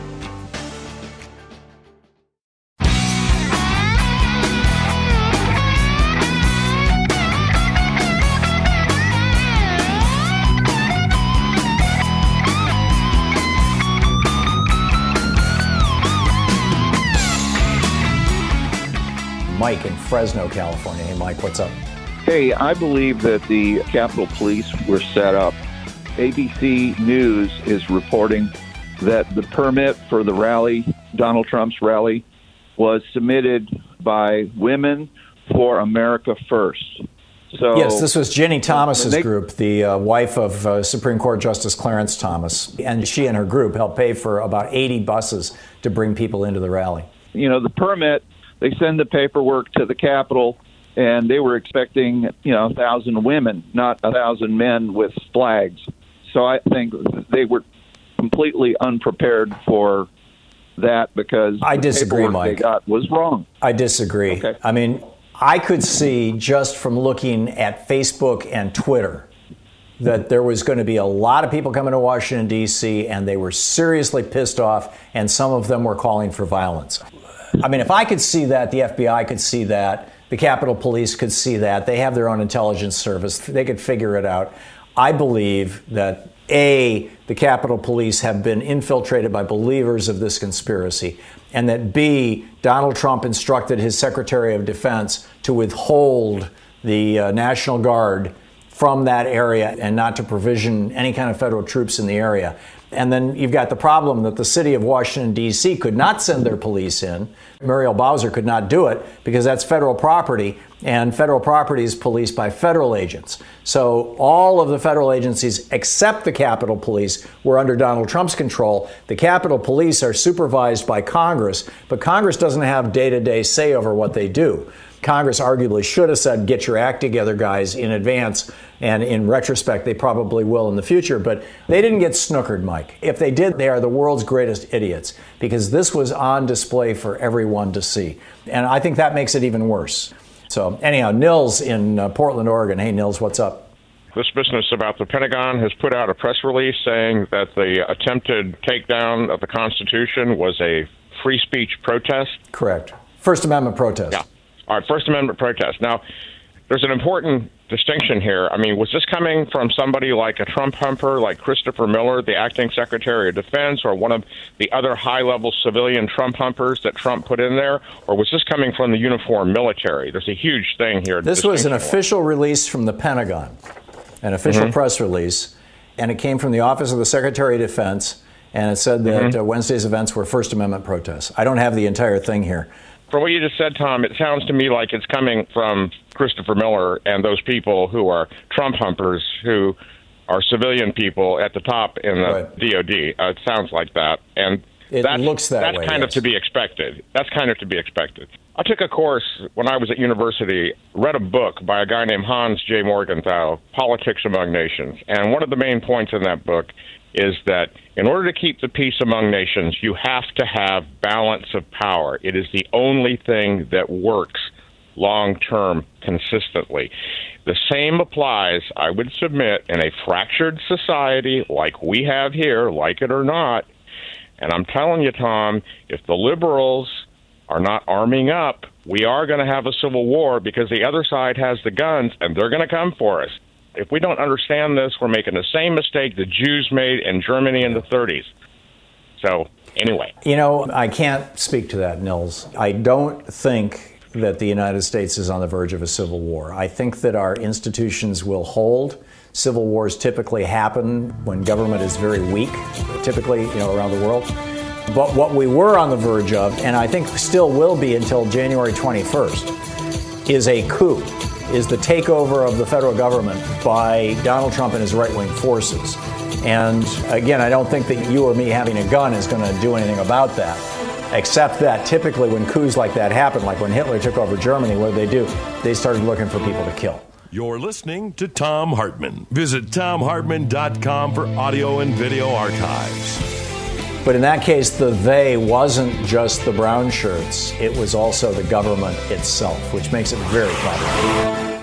Mike in Fresno, California. Hey, Mike, what's up? Hey, I believe that the Capitol Police were set up. A B C News is reporting that the permit for the rally, Donald Trump's rally, was submitted by Women for America First. So, yes, this was Ginny Thomas's they, group, the uh, wife of uh, Supreme Court Justice Clarence Thomas. And she and her group helped pay for about eighty buses to bring people into the rally. You know, the permit, they send the paperwork to the Capitol, and they were expecting, you know, a thousand women, not a thousand men with flags. So I think they were completely unprepared for that because I disagree, the Mike. They got was wrong. I disagree. Okay. I mean, I could see just from looking at Facebook and Twitter that there was going to be a lot of people coming to Washington, D C, and they were seriously pissed off, and some of them were calling for violence. I mean, if I could see that, the F B I could see that, the Capitol Police could see that, they have their own intelligence service, they could figure it out. I believe that, A, the Capitol Police have been infiltrated by believers of this conspiracy, and that, B, Donald Trump instructed his Secretary of Defense to withhold the uh, National Guard from that area and not to provision any kind of federal troops in the area. And then you've got the problem that the city of Washington, D C could not send their police in. Muriel Bowser could not do it because that's federal property, and federal property is policed by federal agents. So all of the federal agencies except the Capitol Police were under Donald Trump's control. The Capitol Police are supervised by Congress, but Congress doesn't have day-to-day say over what they do. Congress arguably should have said, get your act together, guys, in advance. And in retrospect, they probably will in the future. But they didn't get snookered, Mike. If they did, they are the world's greatest idiots, because this was on display for everyone to see. And I think that makes it even worse. So anyhow, Nils in uh, Portland, Oregon. Hey, Nils, what's up? This business about the Pentagon has put out a press release saying that the attempted takedown of the Constitution was a free speech protest. Correct. First Amendment protest. Yeah. All right, First Amendment protest. Now, there's an important distinction here. I mean, was this coming from somebody like a Trump humper, like Christopher Miller, the acting Secretary of Defense, or one of the other high-level civilian Trump humpers that Trump put in there? Or was this coming from the uniformed military? There's a huge thing here. This was an official release from the Pentagon, an official mm-hmm. press release, and it came from the Office of the Secretary of Defense, and it said that mm-hmm. uh, Wednesday's events were First Amendment protests. I don't have the entire thing here. From what you just said, Tom, it sounds to me like it's coming from Christopher Miller and those people who are Trump humpers, who are civilian people at the top in the right. D O D. Uh, it sounds like that. And it that's, looks that that's way, kind yes. of to be expected. That's kind of to be expected. I took a course when I was at university, read a book by a guy named Hans J. Morgenthau, Politics Among Nations. And one of the main points in that book is that in order to keep the peace among nations, you have to have balance of power. It is the only thing that works long term consistently. The same applies, I would submit, in a fractured society like we have here, like it or not. And I'm telling you, Tom, if the liberals are not arming up, we are going to have a civil war because the other side has the guns and they're going to come for us. If we don't understand this, we're making the same mistake the Jews made in Germany in the thirties. So, anyway. You know, I can't speak to that, Nils. I don't think that the United States is on the verge of a civil war. I think that our institutions will hold. Civil wars typically happen when government is very weak, typically, you know, around the world. But what we were on the verge of, and I think still will be until January twenty-first, is a coup, is the takeover of the federal government by Donald Trump and his right-wing forces. And again, I don't think that you or me having a gun is going to do anything about that, except that typically when coups like that happen, like when Hitler took over Germany, what did they do? They started looking for people to kill. You're listening to Thom Hartmann. Visit Thom Hartmann dot com for audio and video archives. But in that case, the they wasn't just the brown shirts. It was also the government itself, which makes it very problematic.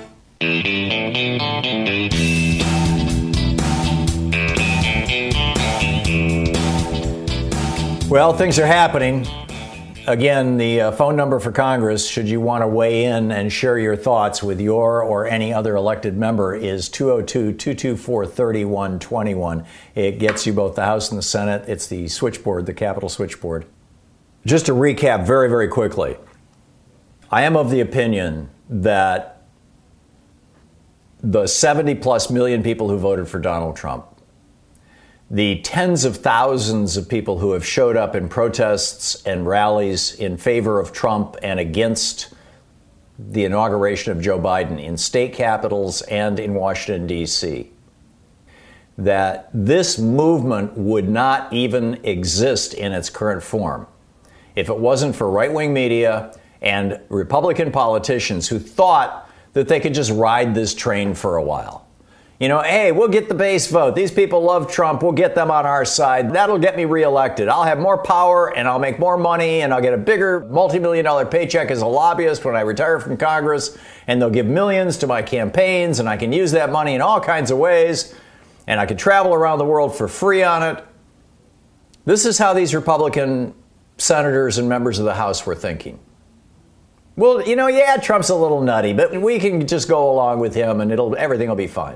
Well, things are happening. Again, the uh, phone number for Congress, should you want to weigh in and share your thoughts with your or any other elected member, is two oh two, two two four, three one two one. It gets you both the House and the Senate. It's the switchboard, the Capitol switchboard. Just to recap very, very quickly, I am of the opinion that the seventy plus million people who voted for Donald Trump, the tens of thousands of people who have showed up in protests and rallies in favor of Trump and against the inauguration of Joe Biden in state capitals and in Washington, D C, that this movement would not even exist in its current form if it wasn't for right-wing media and Republican politicians who thought that they could just ride this train for a while. You know, hey, we'll get the base vote. These people love Trump. We'll get them on our side. That'll get me reelected. I'll have more power and I'll make more money and I'll get a bigger multi-million dollar paycheck as a lobbyist when I retire from Congress. And they'll give millions to my campaigns and I can use that money in all kinds of ways. And I can travel around the world for free on it. This is how these Republican senators and members of the House were thinking. Well, you know, yeah, Trump's a little nutty, but we can just go along with him and it'll everything will be fine.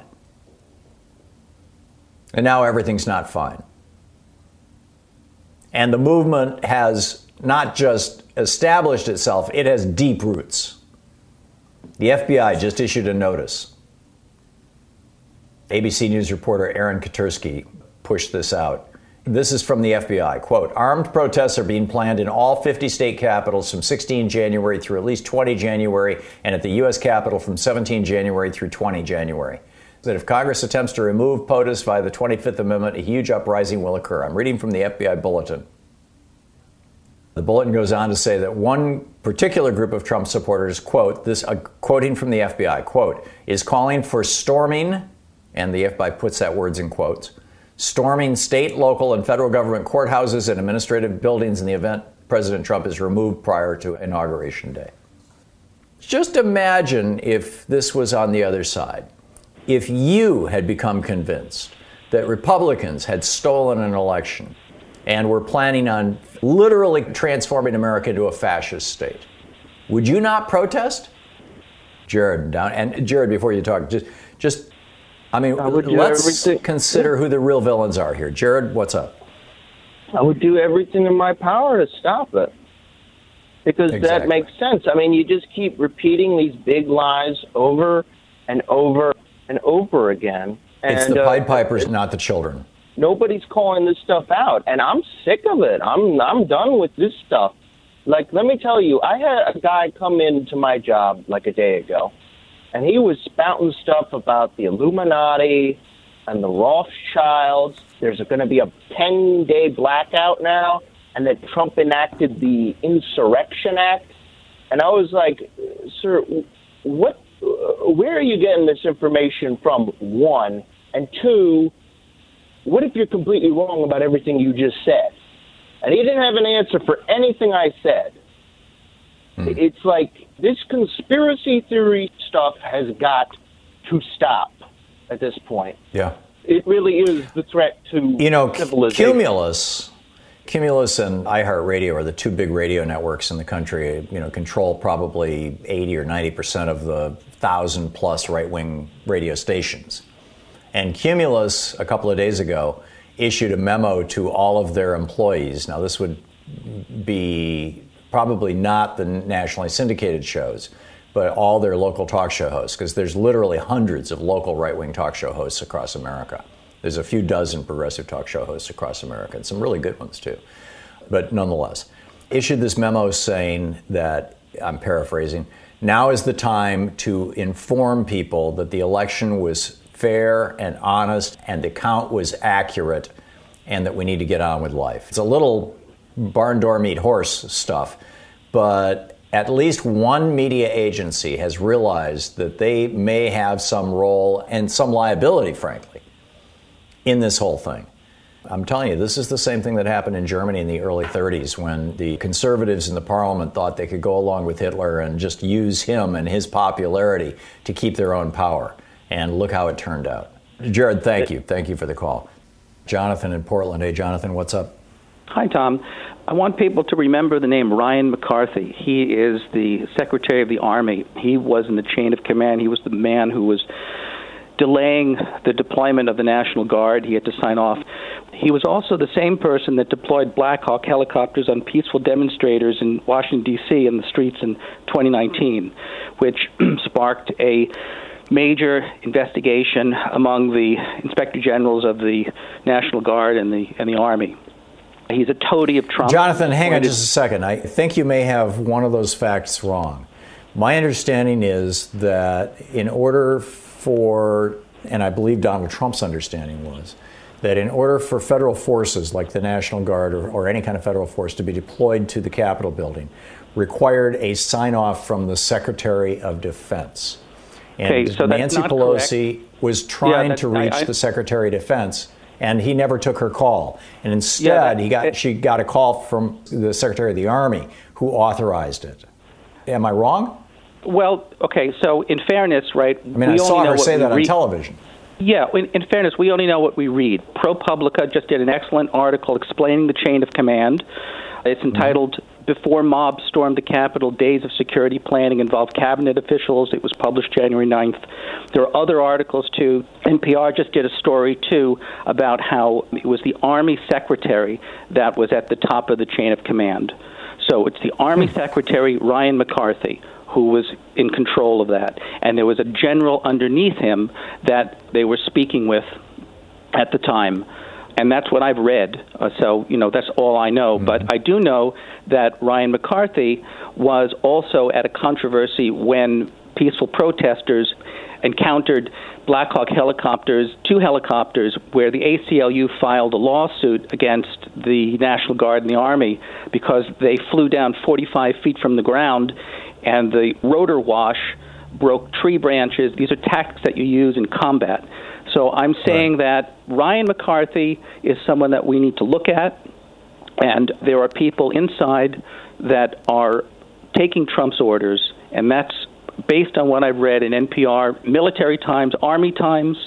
And now everything's not fine. And the movement has not just established itself, it has deep roots. The F B I just issued a notice. A B C News reporter Aaron Katersky pushed this out. This is from the F B I. Quote, armed protests are being planned in all fifty state capitals from sixteen January through at least twenty January, and at the U S Capitol from seventeen January through twenty January. That if Congress attempts to remove POTUS via the twenty-fifth Amendment, a huge uprising will occur. I'm reading from the F B I bulletin. The bulletin goes on to say that one particular group of Trump supporters, quote, this, uh, quoting from the F B I, quote, is calling for storming, and the F B I puts that words in quotes, storming state, local, and federal government courthouses and administrative buildings in the event President Trump is removed prior to Inauguration Day. Just imagine if this was on the other side. If you had become convinced that Republicans had stolen an election and were planning on literally transforming America into a fascist state, would you not protest? Jared, down and Jared, before you talk, just, just, I mean, I let's everything. consider who the real villains are here. Jared, what's up? I would do everything in my power to stop it, because exactly. that makes sense. I mean, you just keep repeating these big lies over and over and over again. And, it's the Pied Pipers, uh, not the children. Nobody's calling this stuff out, and I'm sick of it. I'm I'm done with this stuff. Like, let me tell you, I had a guy come into my job like a day ago, and he was spouting stuff about the Illuminati and the Rothschilds. There's going to be a ten-day blackout now, and that Trump enacted the Insurrection Act. And I was like, sir, what? Where are you getting this information from, one? And two, what if you're completely wrong about everything you just said? And he didn't have an answer for anything I said. Mm. It's like this conspiracy theory stuff has got to stop at this point. Yeah. It really is the threat to you know, civilization. Cumulus, Cumulus and iHeartRadio are the two big radio networks in the country. You know, control probably eighty or ninety percent of the thousand plus right-wing radio stations. And Cumulus, a couple of days ago, issued a memo to all of their employees. Now, this would be probably not the nationally syndicated shows, but all their local talk show hosts, because there's literally hundreds of local right-wing talk show hosts across America. There's a few dozen progressive talk show hosts across America, and some really good ones too. But nonetheless, issued this memo saying that, I'm paraphrasing, now is the time to inform people that the election was fair and honest and the count was accurate and that we need to get on with life. It's a little barn door meet horse stuff, but at least one media agency has realized that they may have some role and some liability, frankly, in this whole thing. I'm telling you, this is the same thing that happened in Germany in the early thirties when the conservatives in the parliament thought they could go along with Hitler and just use him and his popularity to keep their own power. And look how it turned out. Jared, thank you. Thank you for the call. Jonathan in Portland. Hey, Jonathan, what's up? Hi, Tom. I want people to remember the name Ryan McCarthy. He is the Secretary of the Army. He was in the chain of command. He was the man who was delaying the deployment of the National Guard. He had to sign off. He was also the same person that deployed Black Hawk helicopters on peaceful demonstrators in Washington, D C in the streets in twenty nineteen, which sparked a major investigation among the inspector generals of the National Guard and the and the Army. He's a toady of Trump. Jonathan, hang on just a second. I think you may have one of those facts wrong. My understanding is that in order for, and I believe Donald Trump's understanding was, that in order for federal forces like the National Guard or, or any kind of federal force to be deployed to the Capitol building required a sign-off from the Secretary of Defense. And okay, so Nancy that's not Pelosi correct. was trying yeah, to reach I, I, the Secretary of Defense, and he never took her call. And instead, yeah, that, he got it, she got a call from the Secretary of the Army, who authorized it. Am I wrong? Well, okay, so in fairness, right? I mean, I saw her say that on television. Yeah, in, in fairness, we only know what we read. ProPublica just did an excellent article explaining the chain of command. It's entitled mm-hmm. Before Mob Stormed the Capitol, Days of Security Planning Involved Cabinet Officials. It was published January ninth. There are other articles, too. N P R just did a story, too, about how it was the Army Secretary that was at the top of the chain of command. So it's the Army Secretary, Ryan McCarthy, who was in control of that. And there was a general underneath him that they were speaking with at the time. And that's what I've read. Uh, so, you know, that's all I know. Mm-hmm. But I do know that Ryan McCarthy was also at a controversy when peaceful protesters encountered Black Hawk helicopters, two helicopters, where the A C L U filed a lawsuit against the National Guard and the Army because they flew down forty-five feet from the ground and the rotor wash broke tree branches. These are tactics that you use in combat. So I'm saying that Ryan McCarthy is someone that we need to look at, and there are people inside that are taking Trump's orders, and that's based on what I've read in N P R, Military Times, Army Times,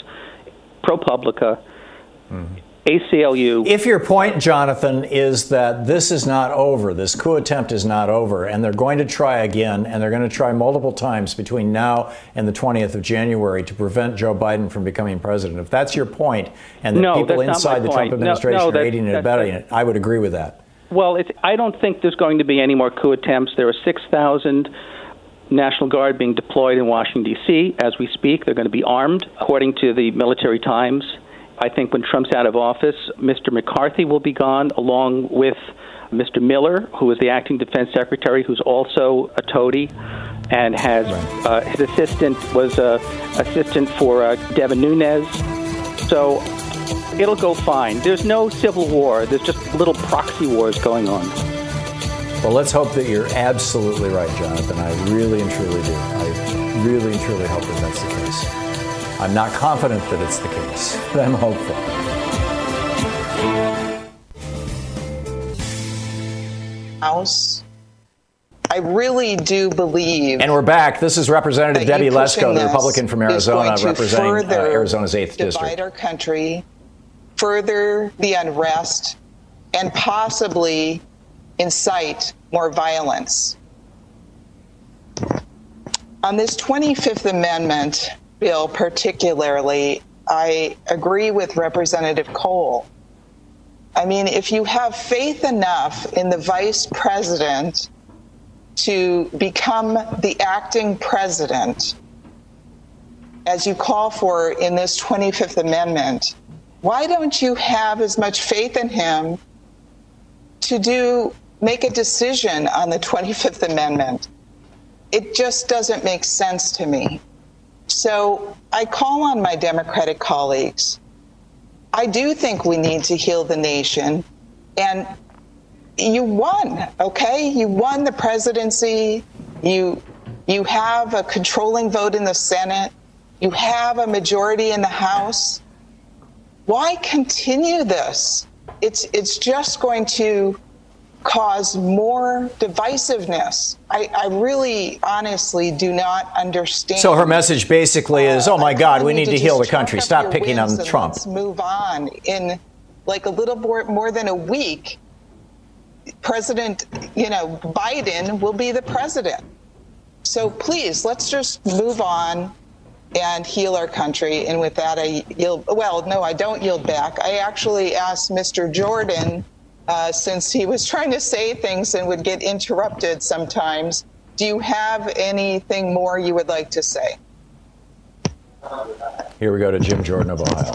ProPublica, mm-hmm. A C L U. If your point, Jonathan, is that this is not over, this coup attempt is not over, and they're going to try again, and they're going to try multiple times between now and the twentieth of January to prevent Joe Biden from becoming president, if that's your point, and that no, people inside the Trump administration no, no, are aiding and abetting it, I would agree with that. Well, it's, I don't think there's going to be any more coup attempts. There are six thousand National Guard being deployed in Washington, D C as we speak. They're going to be armed, according to the Military Times. I think when Trump's out of office, Mister McCarthy will be gone, along with Mister Miller, who is the acting defense secretary, who's also a toady, and has uh, his assistant was a assistant for uh, Devin Nunes. So it'll go fine. There's no civil war. There's just little proxy wars going on. Well, let's hope that you're absolutely right, Jonathan. I really and truly do. I really and truly hope that that's the case. I'm not confident that it's the case, but I'm hopeful. House. I really do believe. And we're back. This is Representative Debbie Lesko, the Republican from Arizona, representing uh, Arizona's eighth District. Divide our country, further the unrest, and possibly incite more violence. On this twenty-fifth Amendment bill particularly, I agree with Representative Cole. I mean, if you have faith enough in the vice president to become the acting president, as you call for in this twenty-fifth Amendment, why don't you have as much faith in him to do make a decision on the twenty-fifth Amendment? It just doesn't make sense to me. So I call on my Democratic colleagues. I do think we need to heal the nation. And you won, okay? You won the presidency. You, you have a controlling vote in the Senate. You have a majority in the House. Why continue this? It's, it's just going to cause more divisiveness. I, I really, honestly do not understand. So her message basically is, oh, my God, we need to heal the country. Stop picking on Trump. Let's move on. In like a little more, more than a week, President, you know, Biden will be the president. So please, let's just move on and heal our country. And with that, I yield. Well, no, I don't yield back. I actually asked Mister Jordan, Uh, since he was trying to say things and would get interrupted sometimes, do you have anything more you would like to say? Here we go to Jim Jordan of Ohio.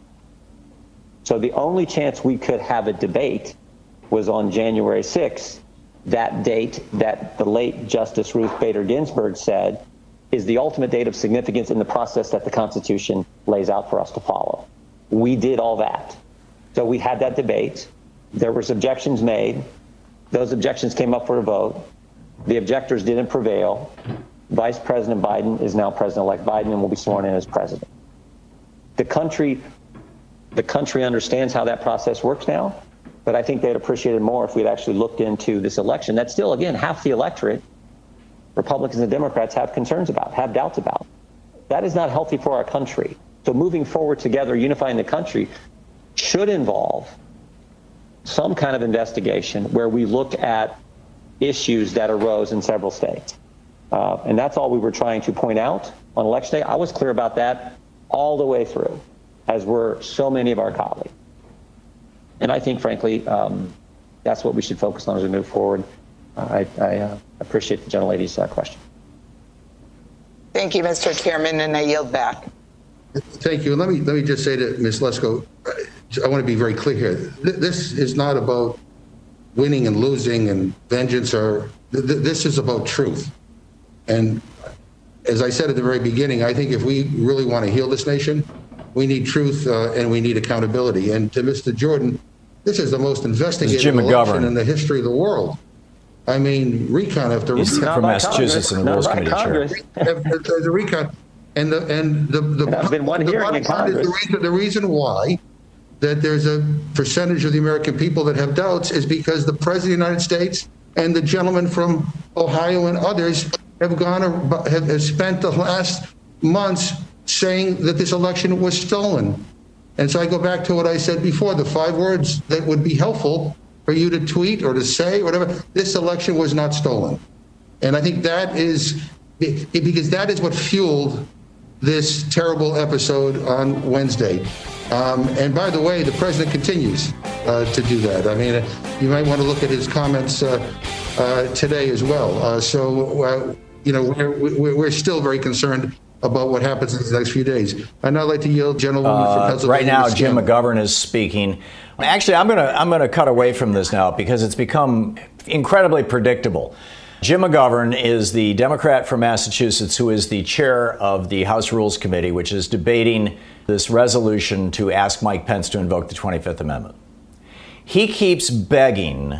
So the only chance we could have a debate was on January sixth, that date that the late Justice Ruth Bader Ginsburg said is the ultimate date of significance in the process that the Constitution lays out for us to follow. We did all that. So we had that debate. There was objections made. Those objections came up for a vote. The objectors didn't prevail. Vice President Biden is now President-elect Biden and will be sworn in as president. The country, the country understands how that process works now, but I think they'd appreciate it more if we'd actually looked into this election. That's still, again, half the electorate, Republicans and Democrats, have concerns about, have doubts about. That is not healthy for our country. So moving forward together, unifying the country, should involve some kind of investigation where we look at issues that arose in several states. Uh, and that's all we were trying to point out on election day. I was clear about that all the way through, as were so many of our colleagues. And I think, frankly, um, that's what we should focus on as we move forward. Uh, I, I uh, appreciate the gentlelady's uh, question. Thank you, Mister Chairman, and I yield back. Thank you. Let me let me just say to Miz Lesko, I want to be very clear here. This is not about winning and losing and vengeance, or this is about truth. And as I said at the very beginning, I think if we really want to heal this nation, we need truth uh, and we need accountability. And to Mister Jordan, this is the most investigated election in the history of the world. I mean, recon after He's recon. from Massachusetts and the Rules Committee Chair. The recon. And the and the the, and been one the, hearing in Congress. The reason, the reason why that there's a percentage of the American people that have doubts is because the President of the United States and the gentleman from Ohio and others have gone have, have spent the last months saying that this election was stolen. And so I go back to what I said before, the five words that would be helpful for you to tweet or to say, whatever. This election was not stolen. And I think that is because that is what fueled this terrible episode on Wednesday. Um, and by the way, the president continues uh, to do that. I mean, you might want to look at his comments uh, uh, today as well. Uh, so, uh, you know, we're, we're still very concerned about what happens in the next few days. I'd now like to yield, gentlewoman uh, from Pennsylvania. Right now, Jim McGovern is speaking. Actually, I'm going to I'm going to cut away from this now because it's become incredibly predictable. Jim McGovern is the Democrat from Massachusetts who is the chair of the House Rules Committee, which is debating this resolution to ask Mike Pence to invoke the twenty-fifth Amendment. He keeps begging,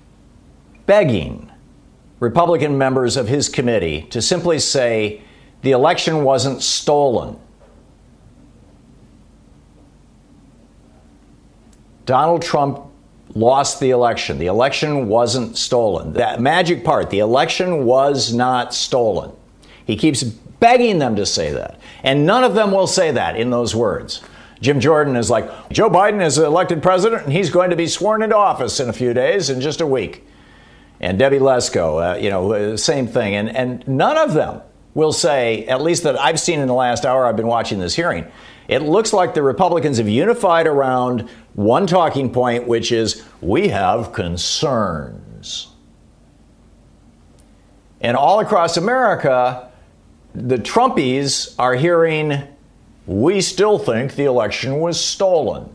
begging Republican members of his committee to simply say the election wasn't stolen. Donald Trump lost the election. The election wasn't stolen. That magic part, the election was not stolen. He keeps begging them to say that. And none of them will say that in those words. Jim Jordan is like, Joe Biden is elected president and he's going to be sworn into office in a few days, in just a week. And Debbie Lesko, uh, you know, same thing. And, and none of them will say, at least that I've seen in the last hour I've been watching this hearing, it looks like the Republicans have unified around one talking point, which is, we have concerns. And all across America, the Trumpies are hearing, we still think the election was stolen.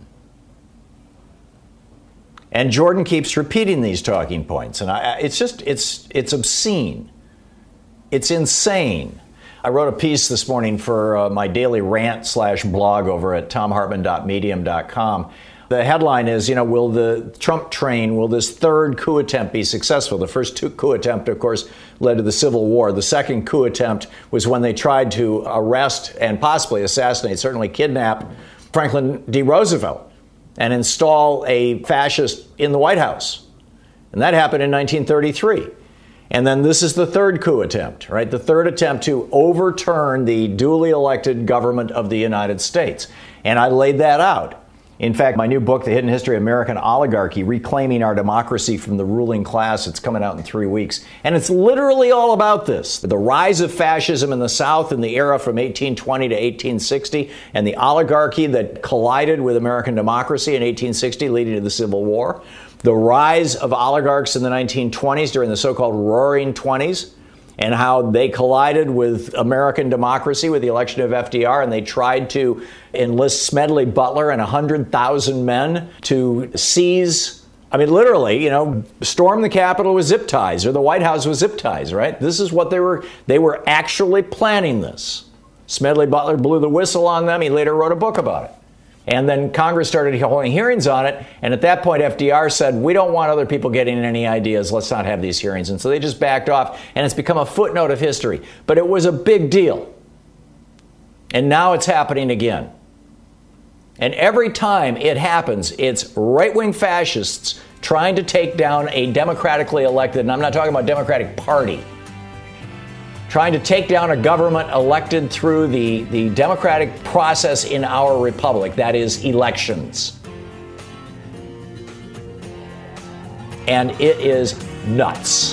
And Jordan keeps repeating these talking points. And I, it's just, it's, it's obscene. It's insane. I wrote a piece this morning for uh, my daily rant slash blog over at tom hartman dot medium dot com. The headline is, you know, will the Trump train, will this third coup attempt be successful? The first two coup attempt, of course, led to the Civil War. The second coup attempt was when they tried to arrest and possibly assassinate, certainly kidnap, Franklin D. Roosevelt and install a fascist in the White House. And that happened in nineteen thirty-three. And then this is the third coup attempt, right? The third attempt to overturn the duly elected government of the United States. And I laid that out. In fact, my new book, The Hidden History of American Oligarchy, Reclaiming Our Democracy from the Ruling Class, it's coming out in three weeks. And it's literally all about this. The rise of fascism in the South in the era from eighteen twenty to eighteen sixty, and the oligarchy that collided with American democracy in eighteen sixty, leading to the Civil War. The rise of oligarchs in the nineteen twenties during the so-called Roaring Twenties, and how they collided with American democracy with the election of F D R, and they tried to enlist Smedley Butler and one hundred thousand men to seize, I mean, literally, you know, storm the Capitol with zip ties, or the White House with zip ties, right? This is what they were, they were actually planning this. Smedley Butler blew the whistle on them. He later wrote a book about it. And then Congress started holding hearings on it. And at that point, F D R said, we don't want other people getting any ideas. Let's not have these hearings. And so they just backed off. And it's become a footnote of history. But it was a big deal. And now it's happening again. And every time it happens, it's right-wing fascists trying to take down a democratically elected, and I'm not talking about Democratic Party, trying to take down a government elected through the, the democratic process in our republic, that is, elections. And it is nuts.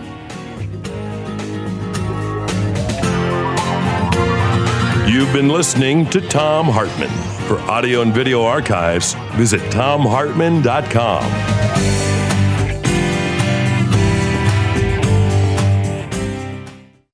You've been listening to Thom Hartmann. For audio and video archives, visit tom hartman dot com.